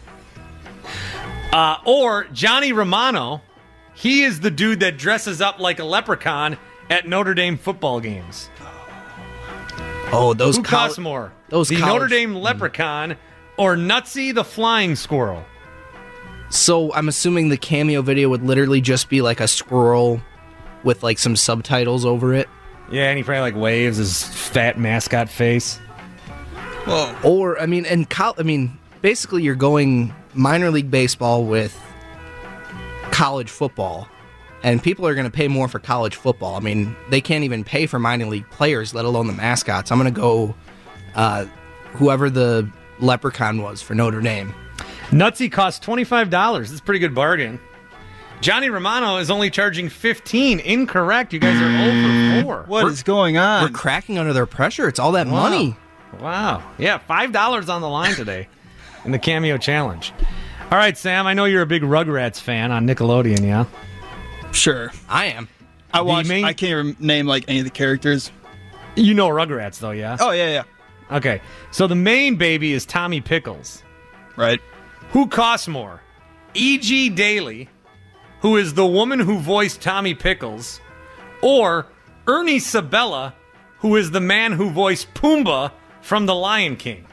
Or Johnny Romano. He is the dude that dresses up like a leprechaun at Notre Dame football games.
Oh, those
Who costs more?
Those
the
college-
Notre Dame leprechaun or Nutsy the Flying Squirrel?
So I'm assuming the cameo video would literally just be like a squirrel with like some subtitles over it.
Yeah, and he probably like waves his fat mascot face.
Whoa.
Or basically you're going minor league baseball with college football, and people are going to pay more for college football. I mean, they can't even pay for minor league players, let alone the mascots. I'm going to go whoever the leprechaun was for Notre Dame.
Nutsy costs $25. That's a pretty good bargain. Johnny Romano is only charging $15. Incorrect. You guys are 0 for 4.
What is going on?
We're cracking under their pressure. It's all that money.
Wow. Yeah, $5 on the line today in the Cameo Challenge. All right, Sam, I know you're a big Rugrats fan on Nickelodeon, yeah?
Sure.
I am.
I can't even name like any of the characters.
You know Rugrats, though, yeah?
Oh, yeah.
Okay, so the main baby is Tommy Pickles.
Right.
Who costs more? E.G. Daily, who is the woman who voiced Tommy Pickles, or Ernie Sabella, who is the man who voiced Pumbaa from The Lion King?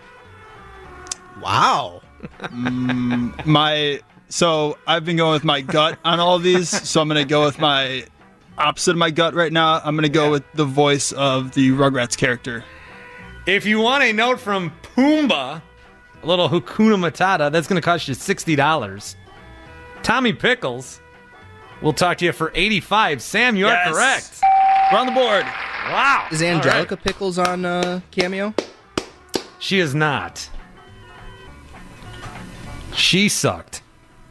Wow.
So I've been going with my gut on all of these, so I'm going to go with my opposite of my gut right now. I'm going to go with the voice of the Rugrats character.
If you want a note from Pumbaa, a little Hakuna Matata, that's going to cost you $60. Tommy Pickles, we'll talk to you for $85. Sam, you are correct.
We're on the board.
Wow.
Is Angelica Pickles on Cameo?
She is not. She sucked.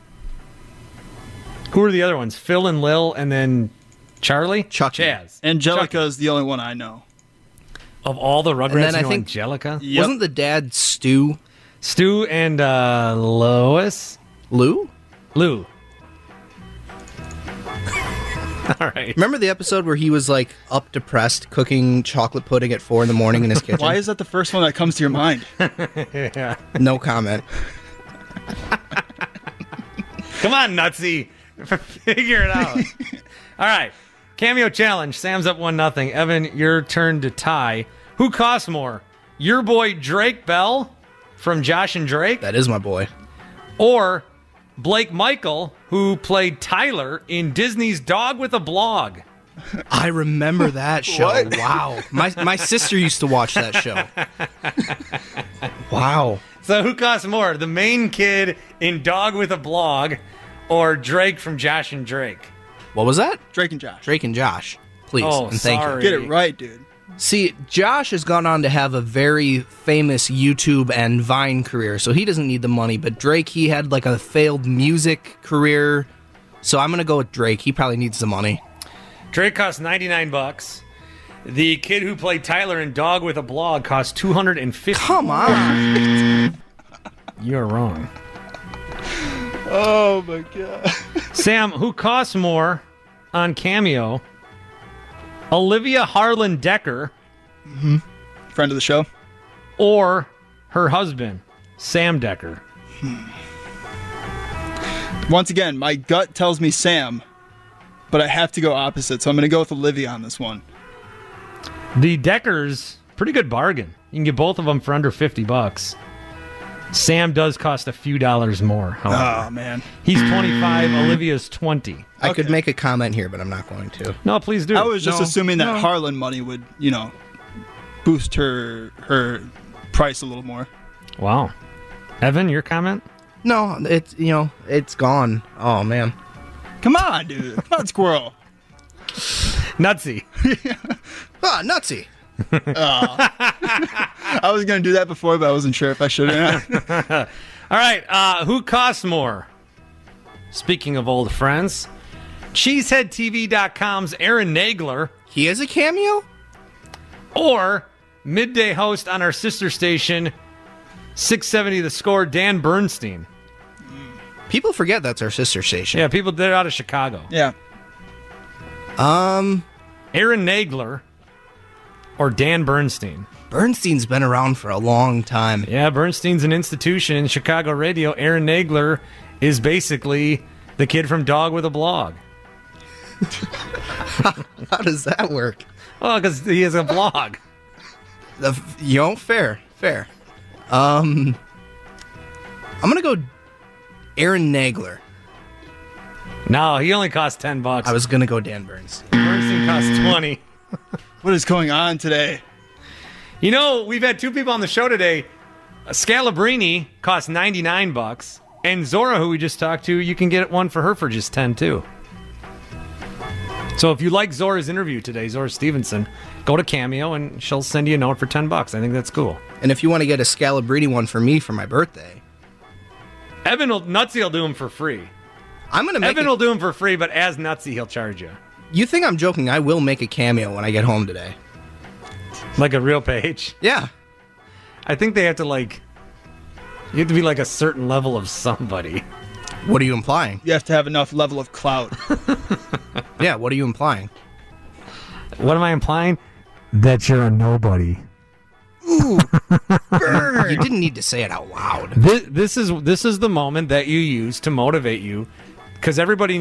Who are the other ones? Phil and Lil, and then Charlie?
Chucky.
Chaz.
Angelica is the only one I know.
Of all the Rugrats,
And then I think-
Angelica?
Yep.
Wasn't the dad Stu?
Stu and Lois?
Lou?
Lou. All right.
Remember the episode where he was like up depressed cooking chocolate pudding at 4 a.m. in his kitchen?
Why is that the first one that comes to your mind?
Yeah.
No comment.
Come on, Nutsy. Figure it out. All right. Cameo challenge. Sam's up 1-0. Evan, your turn to tie. Who costs more? Your boy Drake Bell from Josh and Drake?
That is my boy.
Or Blake Michael, who played Tyler in Disney's Dog with a Blog?
I remember that show.
What?
Wow. My sister used to watch that show. Wow.
So who costs more? The main kid in Dog with a Blog or Drake from Josh and Drake?
What was that?
Drake and Josh.
Drake and Josh. Please.
Oh,
and thank
sorry.
you.
Get it right, dude.
See, Josh has gone on to have a very famous YouTube and Vine career, so he doesn't need the money. But Drake, he had like a failed music career, so I'm going to go with Drake. He probably needs the money.
Drake costs $99. The kid who played Tyler in Dog with a Blog costs $250.
Come on.
You're wrong.
Oh, my God.
Sam, who costs more on Cameo? Olivia Harlan Decker.
Friend of the show.
Or her husband, Sam Decker.
Once again, my gut tells me Sam, but I have to go opposite, so I'm going to go with Olivia on this one.
The Deckers, pretty good bargain. You can get both of them for under $50. Sam does cost a few dollars more, however.
Oh, man.
He's 25, Olivia's 20.
I could make a comment here, but I'm not going to.
No, please do.
I was just assuming that Harlan money would, boost her price a little more.
Wow. Evan, your comment?
No, it's gone. Oh, man.
Come on, dude. Come on, squirrel.
Nutsy.
Nutsy.
I was going to do that before, but I wasn't sure if I should or not.
All right, who costs more? Speaking of old friends, CheeseheadTV.com's Aaron Nagler.
He has a cameo?
Or midday host on our sister station, 670 The Score, Dan Bernstein.
People forget that's our sister station.
Yeah, they're out of Chicago.
Yeah.
Aaron Nagler or Dan Bernstein.
Bernstein's been around for a long time.
Yeah, Bernstein's an institution in Chicago radio. Aaron Nagler is basically the kid from Dog with a Blog.
How does that work?
Oh, because he has a blog.
Fair. I'm gonna go Aaron Nagler.
No, he only costs $10.
I was gonna go Dan Burns.
Bernstein costs 20.
What is going on today?
We've had two people on the show today. Scalabrini costs $99, and Zora, who we just talked to, you can get one for her for just $10 too. So if you like Zora's interview today, Zora Stevenson, go to Cameo and she'll send you a note for $10. I think that's cool.
And if you want to get a Scalabrini one for me for my birthday,
Nutsy will do them for free.
Evan
will do them for free, but as Nutsy, he'll charge you.
You think I'm joking? I will make a cameo when I get home today.
Like a real page?
Yeah.
I think they have to you have to be like a certain level of somebody.
What are you implying?
You have to have enough level of clout.
Yeah, what are you implying?
What am I implying? That you're a nobody.
Ooh, burn. You didn't need to say it out loud.
This is the moment that you use to motivate you, because everybody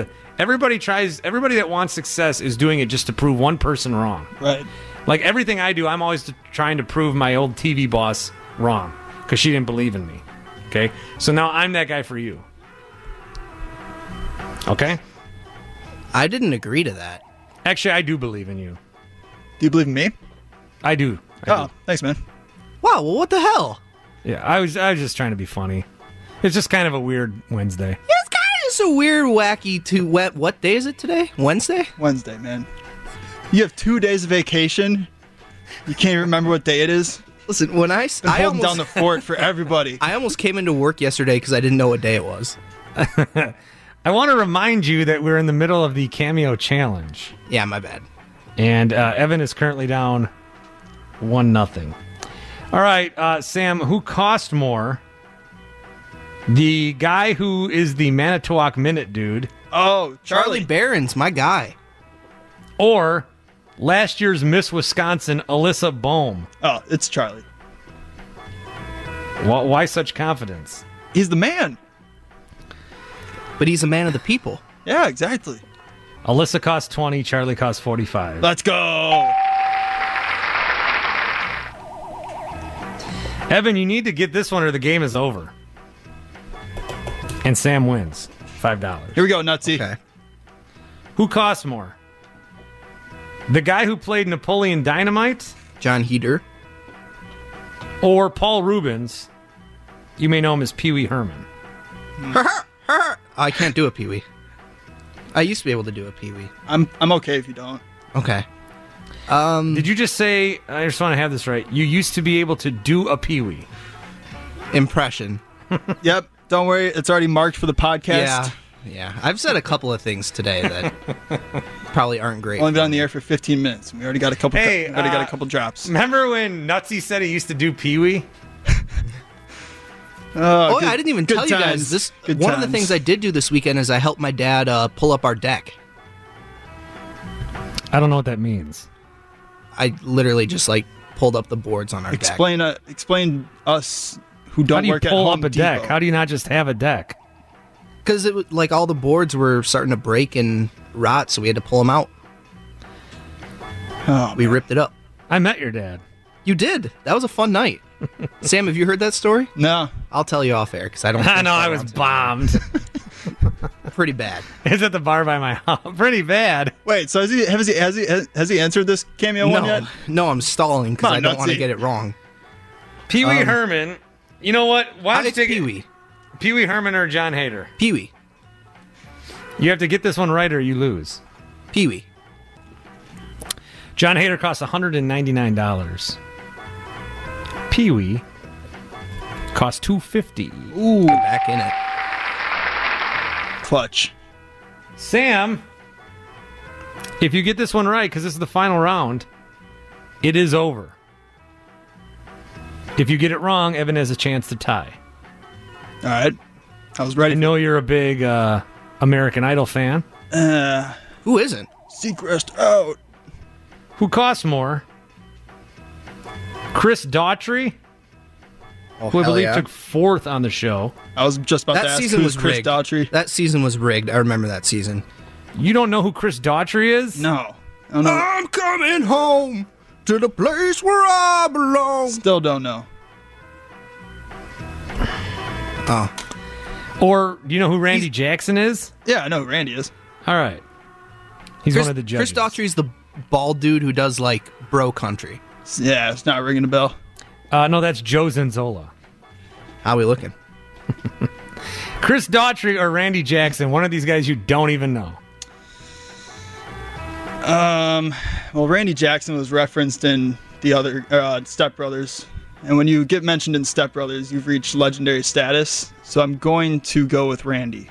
that wants success is doing it just to prove one person wrong.
Right.
Like everything I do, I'm always trying to prove my old TV boss wrong because she didn't believe in me. Okay? So now I'm that guy for you. Okay?
I didn't agree to that.
Actually, I do believe in you.
Do you believe in me?
I do.
Thanks, man.
Wow, well, what the hell?
Yeah, I was just trying to be funny. It's just kind of a weird Wednesday.
Yeah, it's kind of just a weird, wacky what day is it today? Wednesday?
Wednesday, man. You have 2 days of vacation. You can't even remember what day it is.
Listen, when I
holding down the fort for everybody.
I almost came into work yesterday because I didn't know what day it was.
I want to remind you that we're in the middle of the Cameo Challenge.
Yeah, my bad.
And Evan is currently down 1-0. All right, Sam, who cost more? The guy who is the Manitowoc Minute dude.
Oh,
Charlie Barron's my guy.
Or last year's Miss Wisconsin, Alyssa Bohm.
Oh, it's Charlie.
Why such confidence?
He's the man.
But he's a man of the people.
Yeah, exactly.
Alyssa costs 20, Charlie costs 45.
Let's go.
Evan, you need to get this one or the game is over. And Sam wins. $5.
Here we go, Nutsy.
Okay.
Who costs more? The guy who played Napoleon Dynamite?
John Heder.
Or Paul Rubens? You may know him as Pee Wee Herman.
I can't do a Pee Wee. I used to be able to do a Pee Wee.
I'm okay if you don't.
Okay.
Did you just say, I just want to have this right, you used to be able to do a Pee Wee?
Impression.
Yep. Don't worry. It's already marked for the podcast.
Yeah. I've said a couple of things today that probably aren't great.
Only been on the air for 15 minutes. We already got a couple.
Hey,
got a couple drops.
Remember when Nutsy said he used to do Pee Wee?
I didn't even tell you guys. One of the things I did do this weekend is I helped my dad pull up our deck.
I don't know what that means.
I literally just pulled up the boards on our deck.
Explain us who don't work at Home
How do you pull up a
Depot.
deck? How do you not just have a deck?
Because it was all the boards were starting to break and rot, so we had to pull them out. We ripped it up.
I met your dad.
You did. That was a fun night. Sam, have you heard that story?
No.
I'll tell you off air because I don't.
I know I was bombed.
Pretty bad.
It's at the bar by my house. Pretty bad.
Wait, so has he answered this cameo one yet?
No, I'm stalling because I don't want to
Nutsy.
get it wrong.
Pee Wee Herman. You know what? Why don't you take
Pee Wee?
Pee Wee Herman or John Hader?
Pee Wee.
You have to get this one right or you lose.
Pee Wee.
John Hader costs $199. Pee Wee costs $250.
Ooh, back in it.
Clutch.
Sam, if you get this one right, because this is the final round, it is over. If you get it wrong, Evan has a chance to tie.
All right. I was ready.
I know you're a big American Idol fan.
Who isn't?
Seacrest out.
Who costs more? Chris Daughtry, who I believe took 4th on the show.
I was just about to ask who's Chris
rigged.
Daughtry.
That season was rigged. I remember that season.
You don't know who Chris Daughtry is?
No. Oh, no.
I'm coming home to the place where I belong.
Still don't know.
Oh.
Or do you know who Randy Jackson is?
Yeah, I know who Randy is.
All right. He's one of the judges.
Chris Daughtry's the bald dude who does bro country.
Yeah, it's not ringing a bell.
No, that's Joe Zanzola.
How we looking?
Chris Daughtry or Randy Jackson, one of these guys you don't even know.
Well, Randy Jackson was referenced in the other Step Brothers. And when you get mentioned in Step Brothers, you've reached legendary status. So I'm going to go with Randy.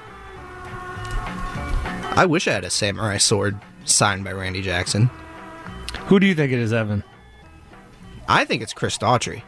I wish I had a samurai sword signed by Randy Jackson.
Who do you think it is, Evan?
I think it's Chris Daughtry.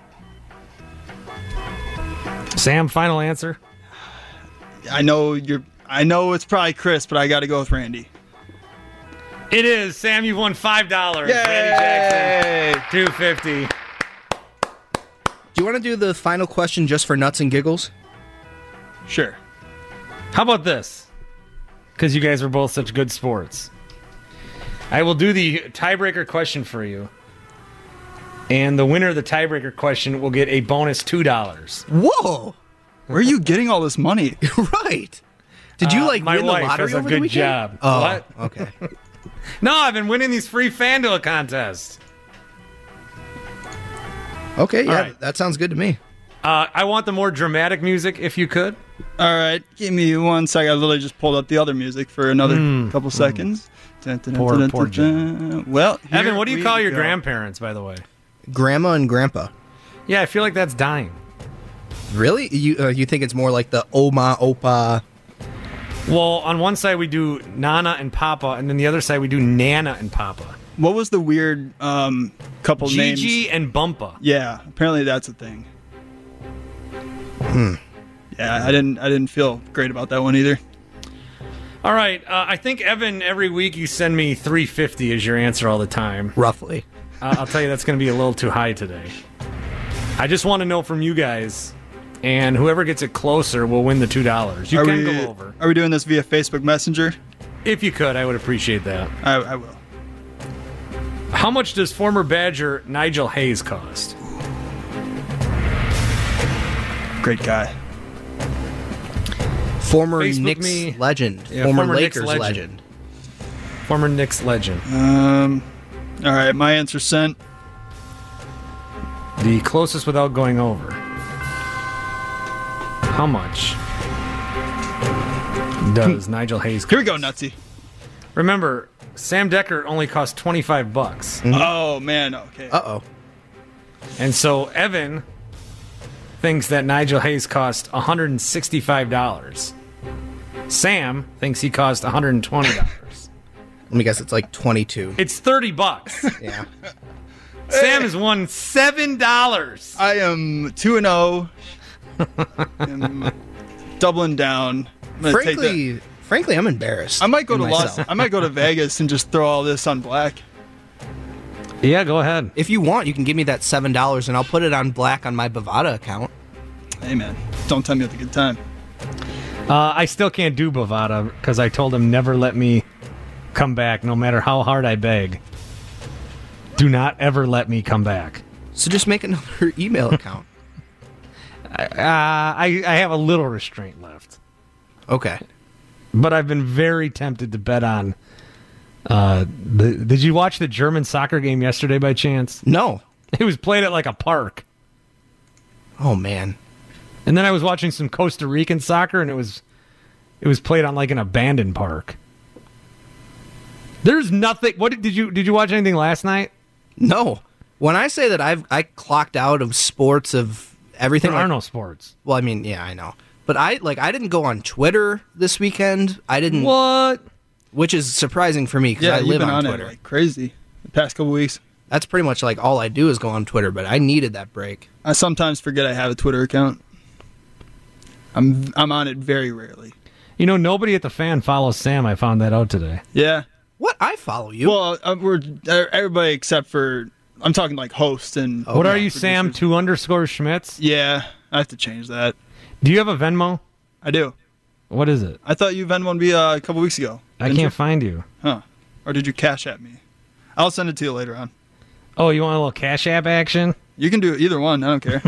Sam, final answer?
I know it's probably Chris, but I got to go with Randy.
It is. Sam, you've won $5.
Yay!
Randy Jackson, $250.
Do you want to do the final question just for nuts and giggles?
Sure.
How about this? Because you guys were both such good sports. I will do the tiebreaker question for you. And the winner of the tiebreaker question will get a bonus $2.
Whoa!
Where are you getting all this money?
Right. Did you
my
win the
wife
lottery
does a
over the
good
weekend?
job.
Oh,
What?
Okay.
No, I've been winning these free FanDuel contests.
Okay, yeah,
All right.
that sounds good to me.
I want the more dramatic music, if you could.
All right, give me 1 second. I literally just pulled up the other music for another couple seconds.
Poor Jen.
Well,
Evan, what do you
here
call
we
your
go.
grandparents, by the way?
Grandma and Grandpa.
Yeah, I feel like that's dying.
Really? You think it's more like the Oma, Opa?
Well, on one side we do Nana and Papa, and then the other side we do Nana and Papa.
What was the weird couple names?
Gigi and Bumpa.
Yeah, apparently that's a thing. Yeah, I didn't feel great about that one either.
All right, I think Evan, every week you send me $350 as your answer all the time.
Roughly.
I'll tell you that's going to be a little too high today. I just want to know from you guys, and whoever gets it closer will win the $2. You can go over.
Are we doing this via Facebook Messenger?
If you could, I would appreciate that.
I will.
How much does former Badger Nigel Hayes cost?
Great guy.
Former
Facebook
Knicks
me.
legend.
Yeah,
former
Knicks
Lakers legend.
Former Knicks legend.
All right, my answer sent.
The closest without going over. How much does Nigel Hayes cost?
Here we go, Nutsy.
Remember, Sam Decker only cost $25.
Oh, man. Okay.
Uh-oh.
And so Evan thinks that Nigel Hayes cost $165. Sam thinks he cost $120.
Let me guess, it's like 22.
It's $30.
Yeah.
Sam has won $7.
I am 2-0. I'm doubling down. I'm gonna take that.
Frankly, I'm embarrassed.
I might go
in
to
myself.
I might go to Vegas and just throw all this on black.
Yeah, go ahead.
If you want, you can give me that $7 and I'll put it on black on my Bovada account.
Hey, man. Don't tell me at a good time.
I still can't do Bovada because I told him never let me come back no matter how hard I beg. Do not ever let me come back.
So just make another email account.
I have a little restraint left.
Okay.
But I've been very tempted to bet on. Did you watch the German soccer game yesterday by chance?
No.
It was played at like a park.
Oh, man.
And then I was watching some Costa Rican soccer, and it was played on like an abandoned park. There's nothing. What did you watch anything last night?
No. When I say that I clocked out of sports of everything,
There are no sports.
Well, I mean, yeah, I know. But I didn't go on Twitter this weekend. I didn't.
What?
Which is surprising for me because
Yeah,
I
you've
live
been
on
on
Twitter.
it like crazy the past couple weeks.
That's pretty much like all I do is go on Twitter, but I needed that break.
I sometimes forget I have a Twitter account. I'm on it very rarely.
You know, nobody at the Fan follows Sam. I found that out today.
Yeah.
What? I follow you.
Well, we're everybody except for I'm talking like hosts and.
What are you, Sam? 2_ Schmitz?
Yeah, I have to change that.
Do you have a Venmo?
I do.
What is it?
I thought you Venmo'd me a couple weeks ago.
I
Didn't
can't
you?
find you.
Huh? Or did you Cash App me? I'll send it to you later on.
Oh, you want a little Cash App action?
You can do either one. I don't care.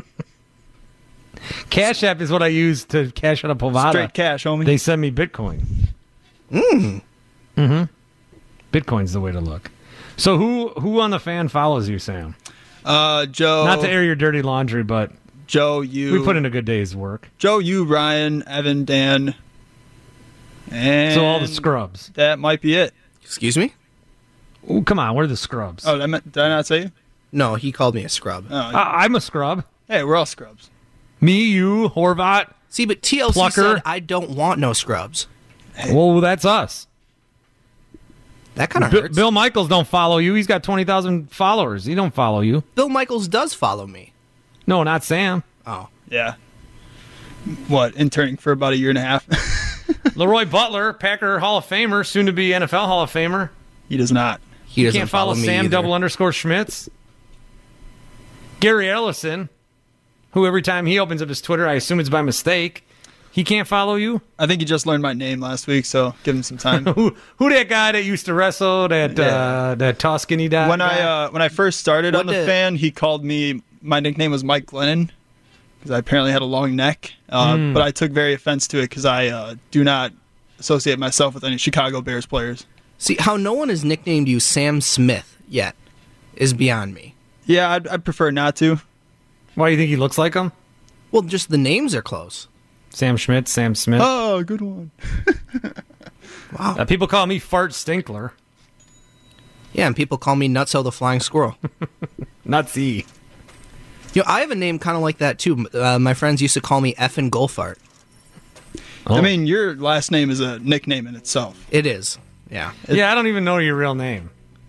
Cash App is what I use to cash out a Povada.
Straight cash, homie.
They send me Bitcoin. Mm-hmm. Bitcoin's the way to look. So who on the Fan follows you, Sam?
Joe.
Not to air your dirty laundry, but
Joe, you.
we put in a good day's work.
Joe, you, Ryan, Evan, Dan, and
So all the scrubs.
That might be it.
Excuse me?
Oh, come on, we're the scrubs.
Oh, did I not say you?
No, he called me a scrub.
Oh,
I'm a scrub.
Hey, we're all scrubs.
Me, you, Horvat.
See, but TLC
Plucker.
said I don't want no scrubs.
Well, that's us.
That kind of hurts.
Bill Michaels don't follow you. He's got 20,000 followers. He don't follow you.
Bill Michaels does follow me.
No, not Sam.
Oh.
Yeah. What, interning for about a year and a half?
Leroy Butler, Packer Hall of Famer, soon to be NFL Hall of Famer.
He does not.
He doesn't
can't follow
me
Sam
either.
_ Schmitz. Gary Ellison, who every time he opens up his Twitter, I assume it's by mistake. He can't follow you?
I think he just learned my name last week, so give him some time.
who that guy that used to wrestle, that tall skinny guy?
When I first started on the Fan, he called me. My nickname was Mike Glennon because I apparently had a long neck, but I took very offense to it because I do not associate myself with any Chicago Bears players.
See, how no one has nicknamed you Sam Smith yet is beyond me.
Yeah, I'd prefer not to.
Why do you think he looks like him?
Well, just the names are close.
Sam Schmidt, Sam Smith.
Oh, good one.
Wow.
People call me Fart Stinkler.
Yeah, and people call me Nutso the Flying Squirrel.
Nutsy.
You know, I have a name kind of like that, too. My friends used to call me Effin' Golfart.
Oh.
I mean, your last name is a nickname in itself.
It is, yeah.
Yeah, I don't even know your real name.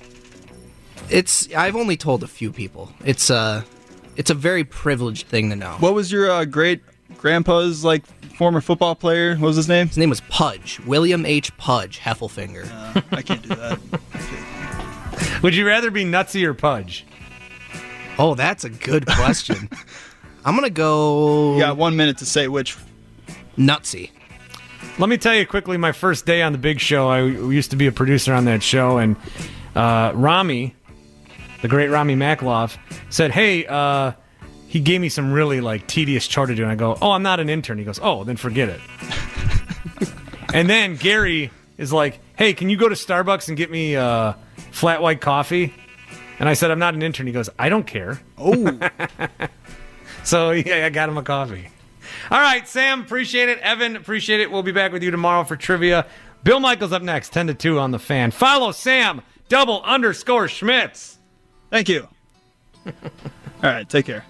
I've only told a few people. It's a very privileged thing to know.
What was your great-grandpa's, former football player? What was his name?
His name was Pudge. William H. Pudge Heffelfinger.
I can't do that.
Would you rather be Nutsy or Pudge?
Oh, that's a good question. I'm going to go...
You got 1 minute to say which.
Nutsy.
Let me tell you quickly my first day on the big show. I used to be a producer on that show, and Rami, the great Rami Makloff, said, hey, he gave me some really tedious chore to do, and I go, oh, I'm not an intern. He goes, oh, then forget it. And then Gary is like, hey, can you go to Starbucks and get me flat white coffee? And I said, I'm not an intern. He goes, I don't care.
Oh.
So yeah, I got him a coffee. All right, Sam, appreciate it. Evan, appreciate it. We'll be back with you tomorrow for trivia. Bill Michaels up next, 10 to 2 on The Fan. Follow Sam, _Schmitz.
Thank you. All right, take care.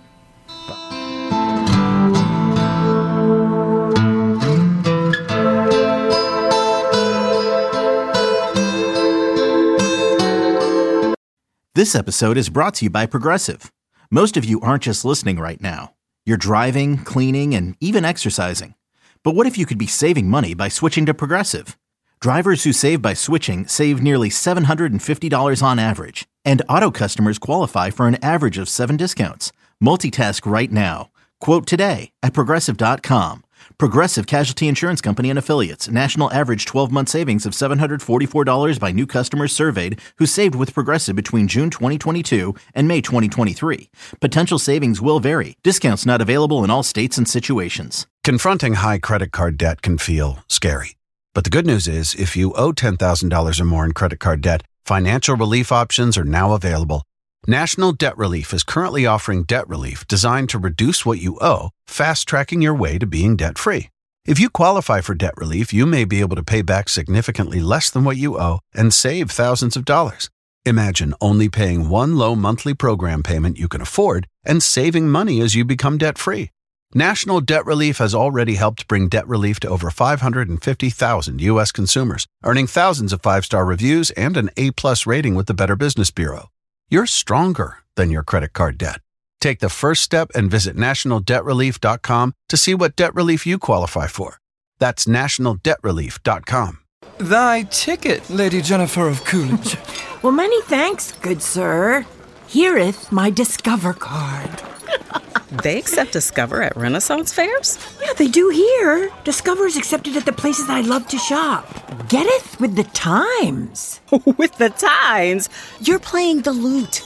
This episode is brought to you by Progressive. Most of you aren't just listening right now. You're driving, cleaning, and even exercising. But what if you could be saving money by switching to Progressive? Drivers who save by switching save nearly $750 on average. And auto customers qualify for an average of 7 discounts. Multitask right now. Quote today at Progressive.com. Progressive Casualty Insurance Company and Affiliates. National average 12-month savings of $744 by new customers surveyed who saved with Progressive between June 2022 and May 2023. Potential savings will vary. Discounts not available in all states and situations.
Confronting high credit card debt can feel scary. But the good news is, if you owe $10,000 or more in credit card debt, financial relief options are now available. National Debt Relief is currently offering debt relief designed to reduce what you owe, fast-tracking your way to being debt-free. If you qualify for debt relief, you may be able to pay back significantly less than what you owe and save thousands of dollars. Imagine only paying one low monthly program payment you can afford and saving money as you become debt-free. National Debt Relief has already helped bring debt relief to over 550,000 U.S. consumers, earning thousands of 5-star reviews and an A+ rating with the Better Business Bureau. You're stronger than your credit card debt. Take the first step and visit nationaldebtrelief.com to see what debt relief you qualify for. That's nationaldebtrelief.com.
Thy ticket, Lady Jennifer of Coolidge.
Well, many thanks, good sir. Here'th my Discover card.
They accept Discover at Renaissance fairs?
Yeah, they do here. Discover's accepted at the places I love to shop. Getteth with the times.
With the times?
You're playing the lute.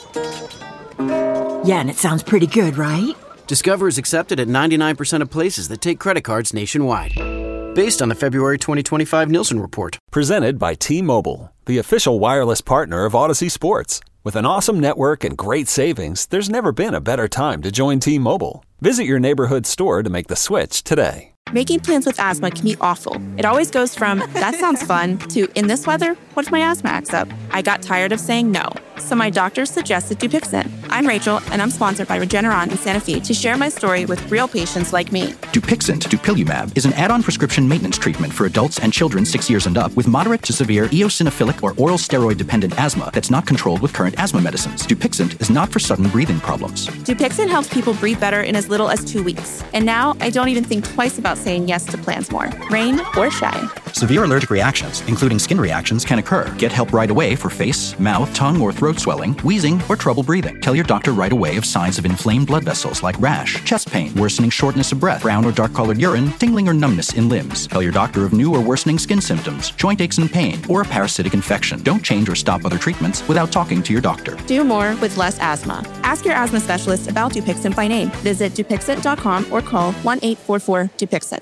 Yeah, and it sounds pretty good, right?
Discover is accepted at 99% of places that take credit cards nationwide. Based on the February 2025 Nielsen report.
Presented by T-Mobile, the official wireless partner of Odyssey Sports. With an awesome network and great savings, there's never been a better time to join T-Mobile. Visit your neighborhood store to make the switch today.
Making plans with asthma can be awful. It always goes from, that sounds fun, to, in this weather, what if my asthma acts up? I got tired of saying no, so my doctor suggested Dupixent. I'm Rachel, and I'm sponsored by Regeneron in Santa Fe to share my story with real patients like me.
Dupixent, dupilumab, is an add-on prescription maintenance treatment for adults and children 6 years and up with moderate to severe eosinophilic or oral steroid-dependent asthma that's not controlled with current asthma medicines. Dupixent is not for sudden breathing problems.
Dupixent helps people breathe better in as little as 2 weeks. And now, I don't even think twice about saying yes to plans more, rain or shine.
Severe allergic reactions, including skin reactions, can occur. Get help right away for face, mouth, tongue, or throat swelling, wheezing, or trouble breathing. Tell your doctor right away of signs of inflamed blood vessels like rash, chest pain, worsening shortness of breath, brown or dark-colored urine, tingling or numbness in limbs. Tell your doctor of new or worsening skin symptoms, joint aches and pain, or a parasitic infection. Don't change or stop other treatments without talking to your doctor.
Do more with less asthma. Ask your asthma specialist about Dupixent by name. Visit Dupixent.com or call 1-844-DUPIXENT.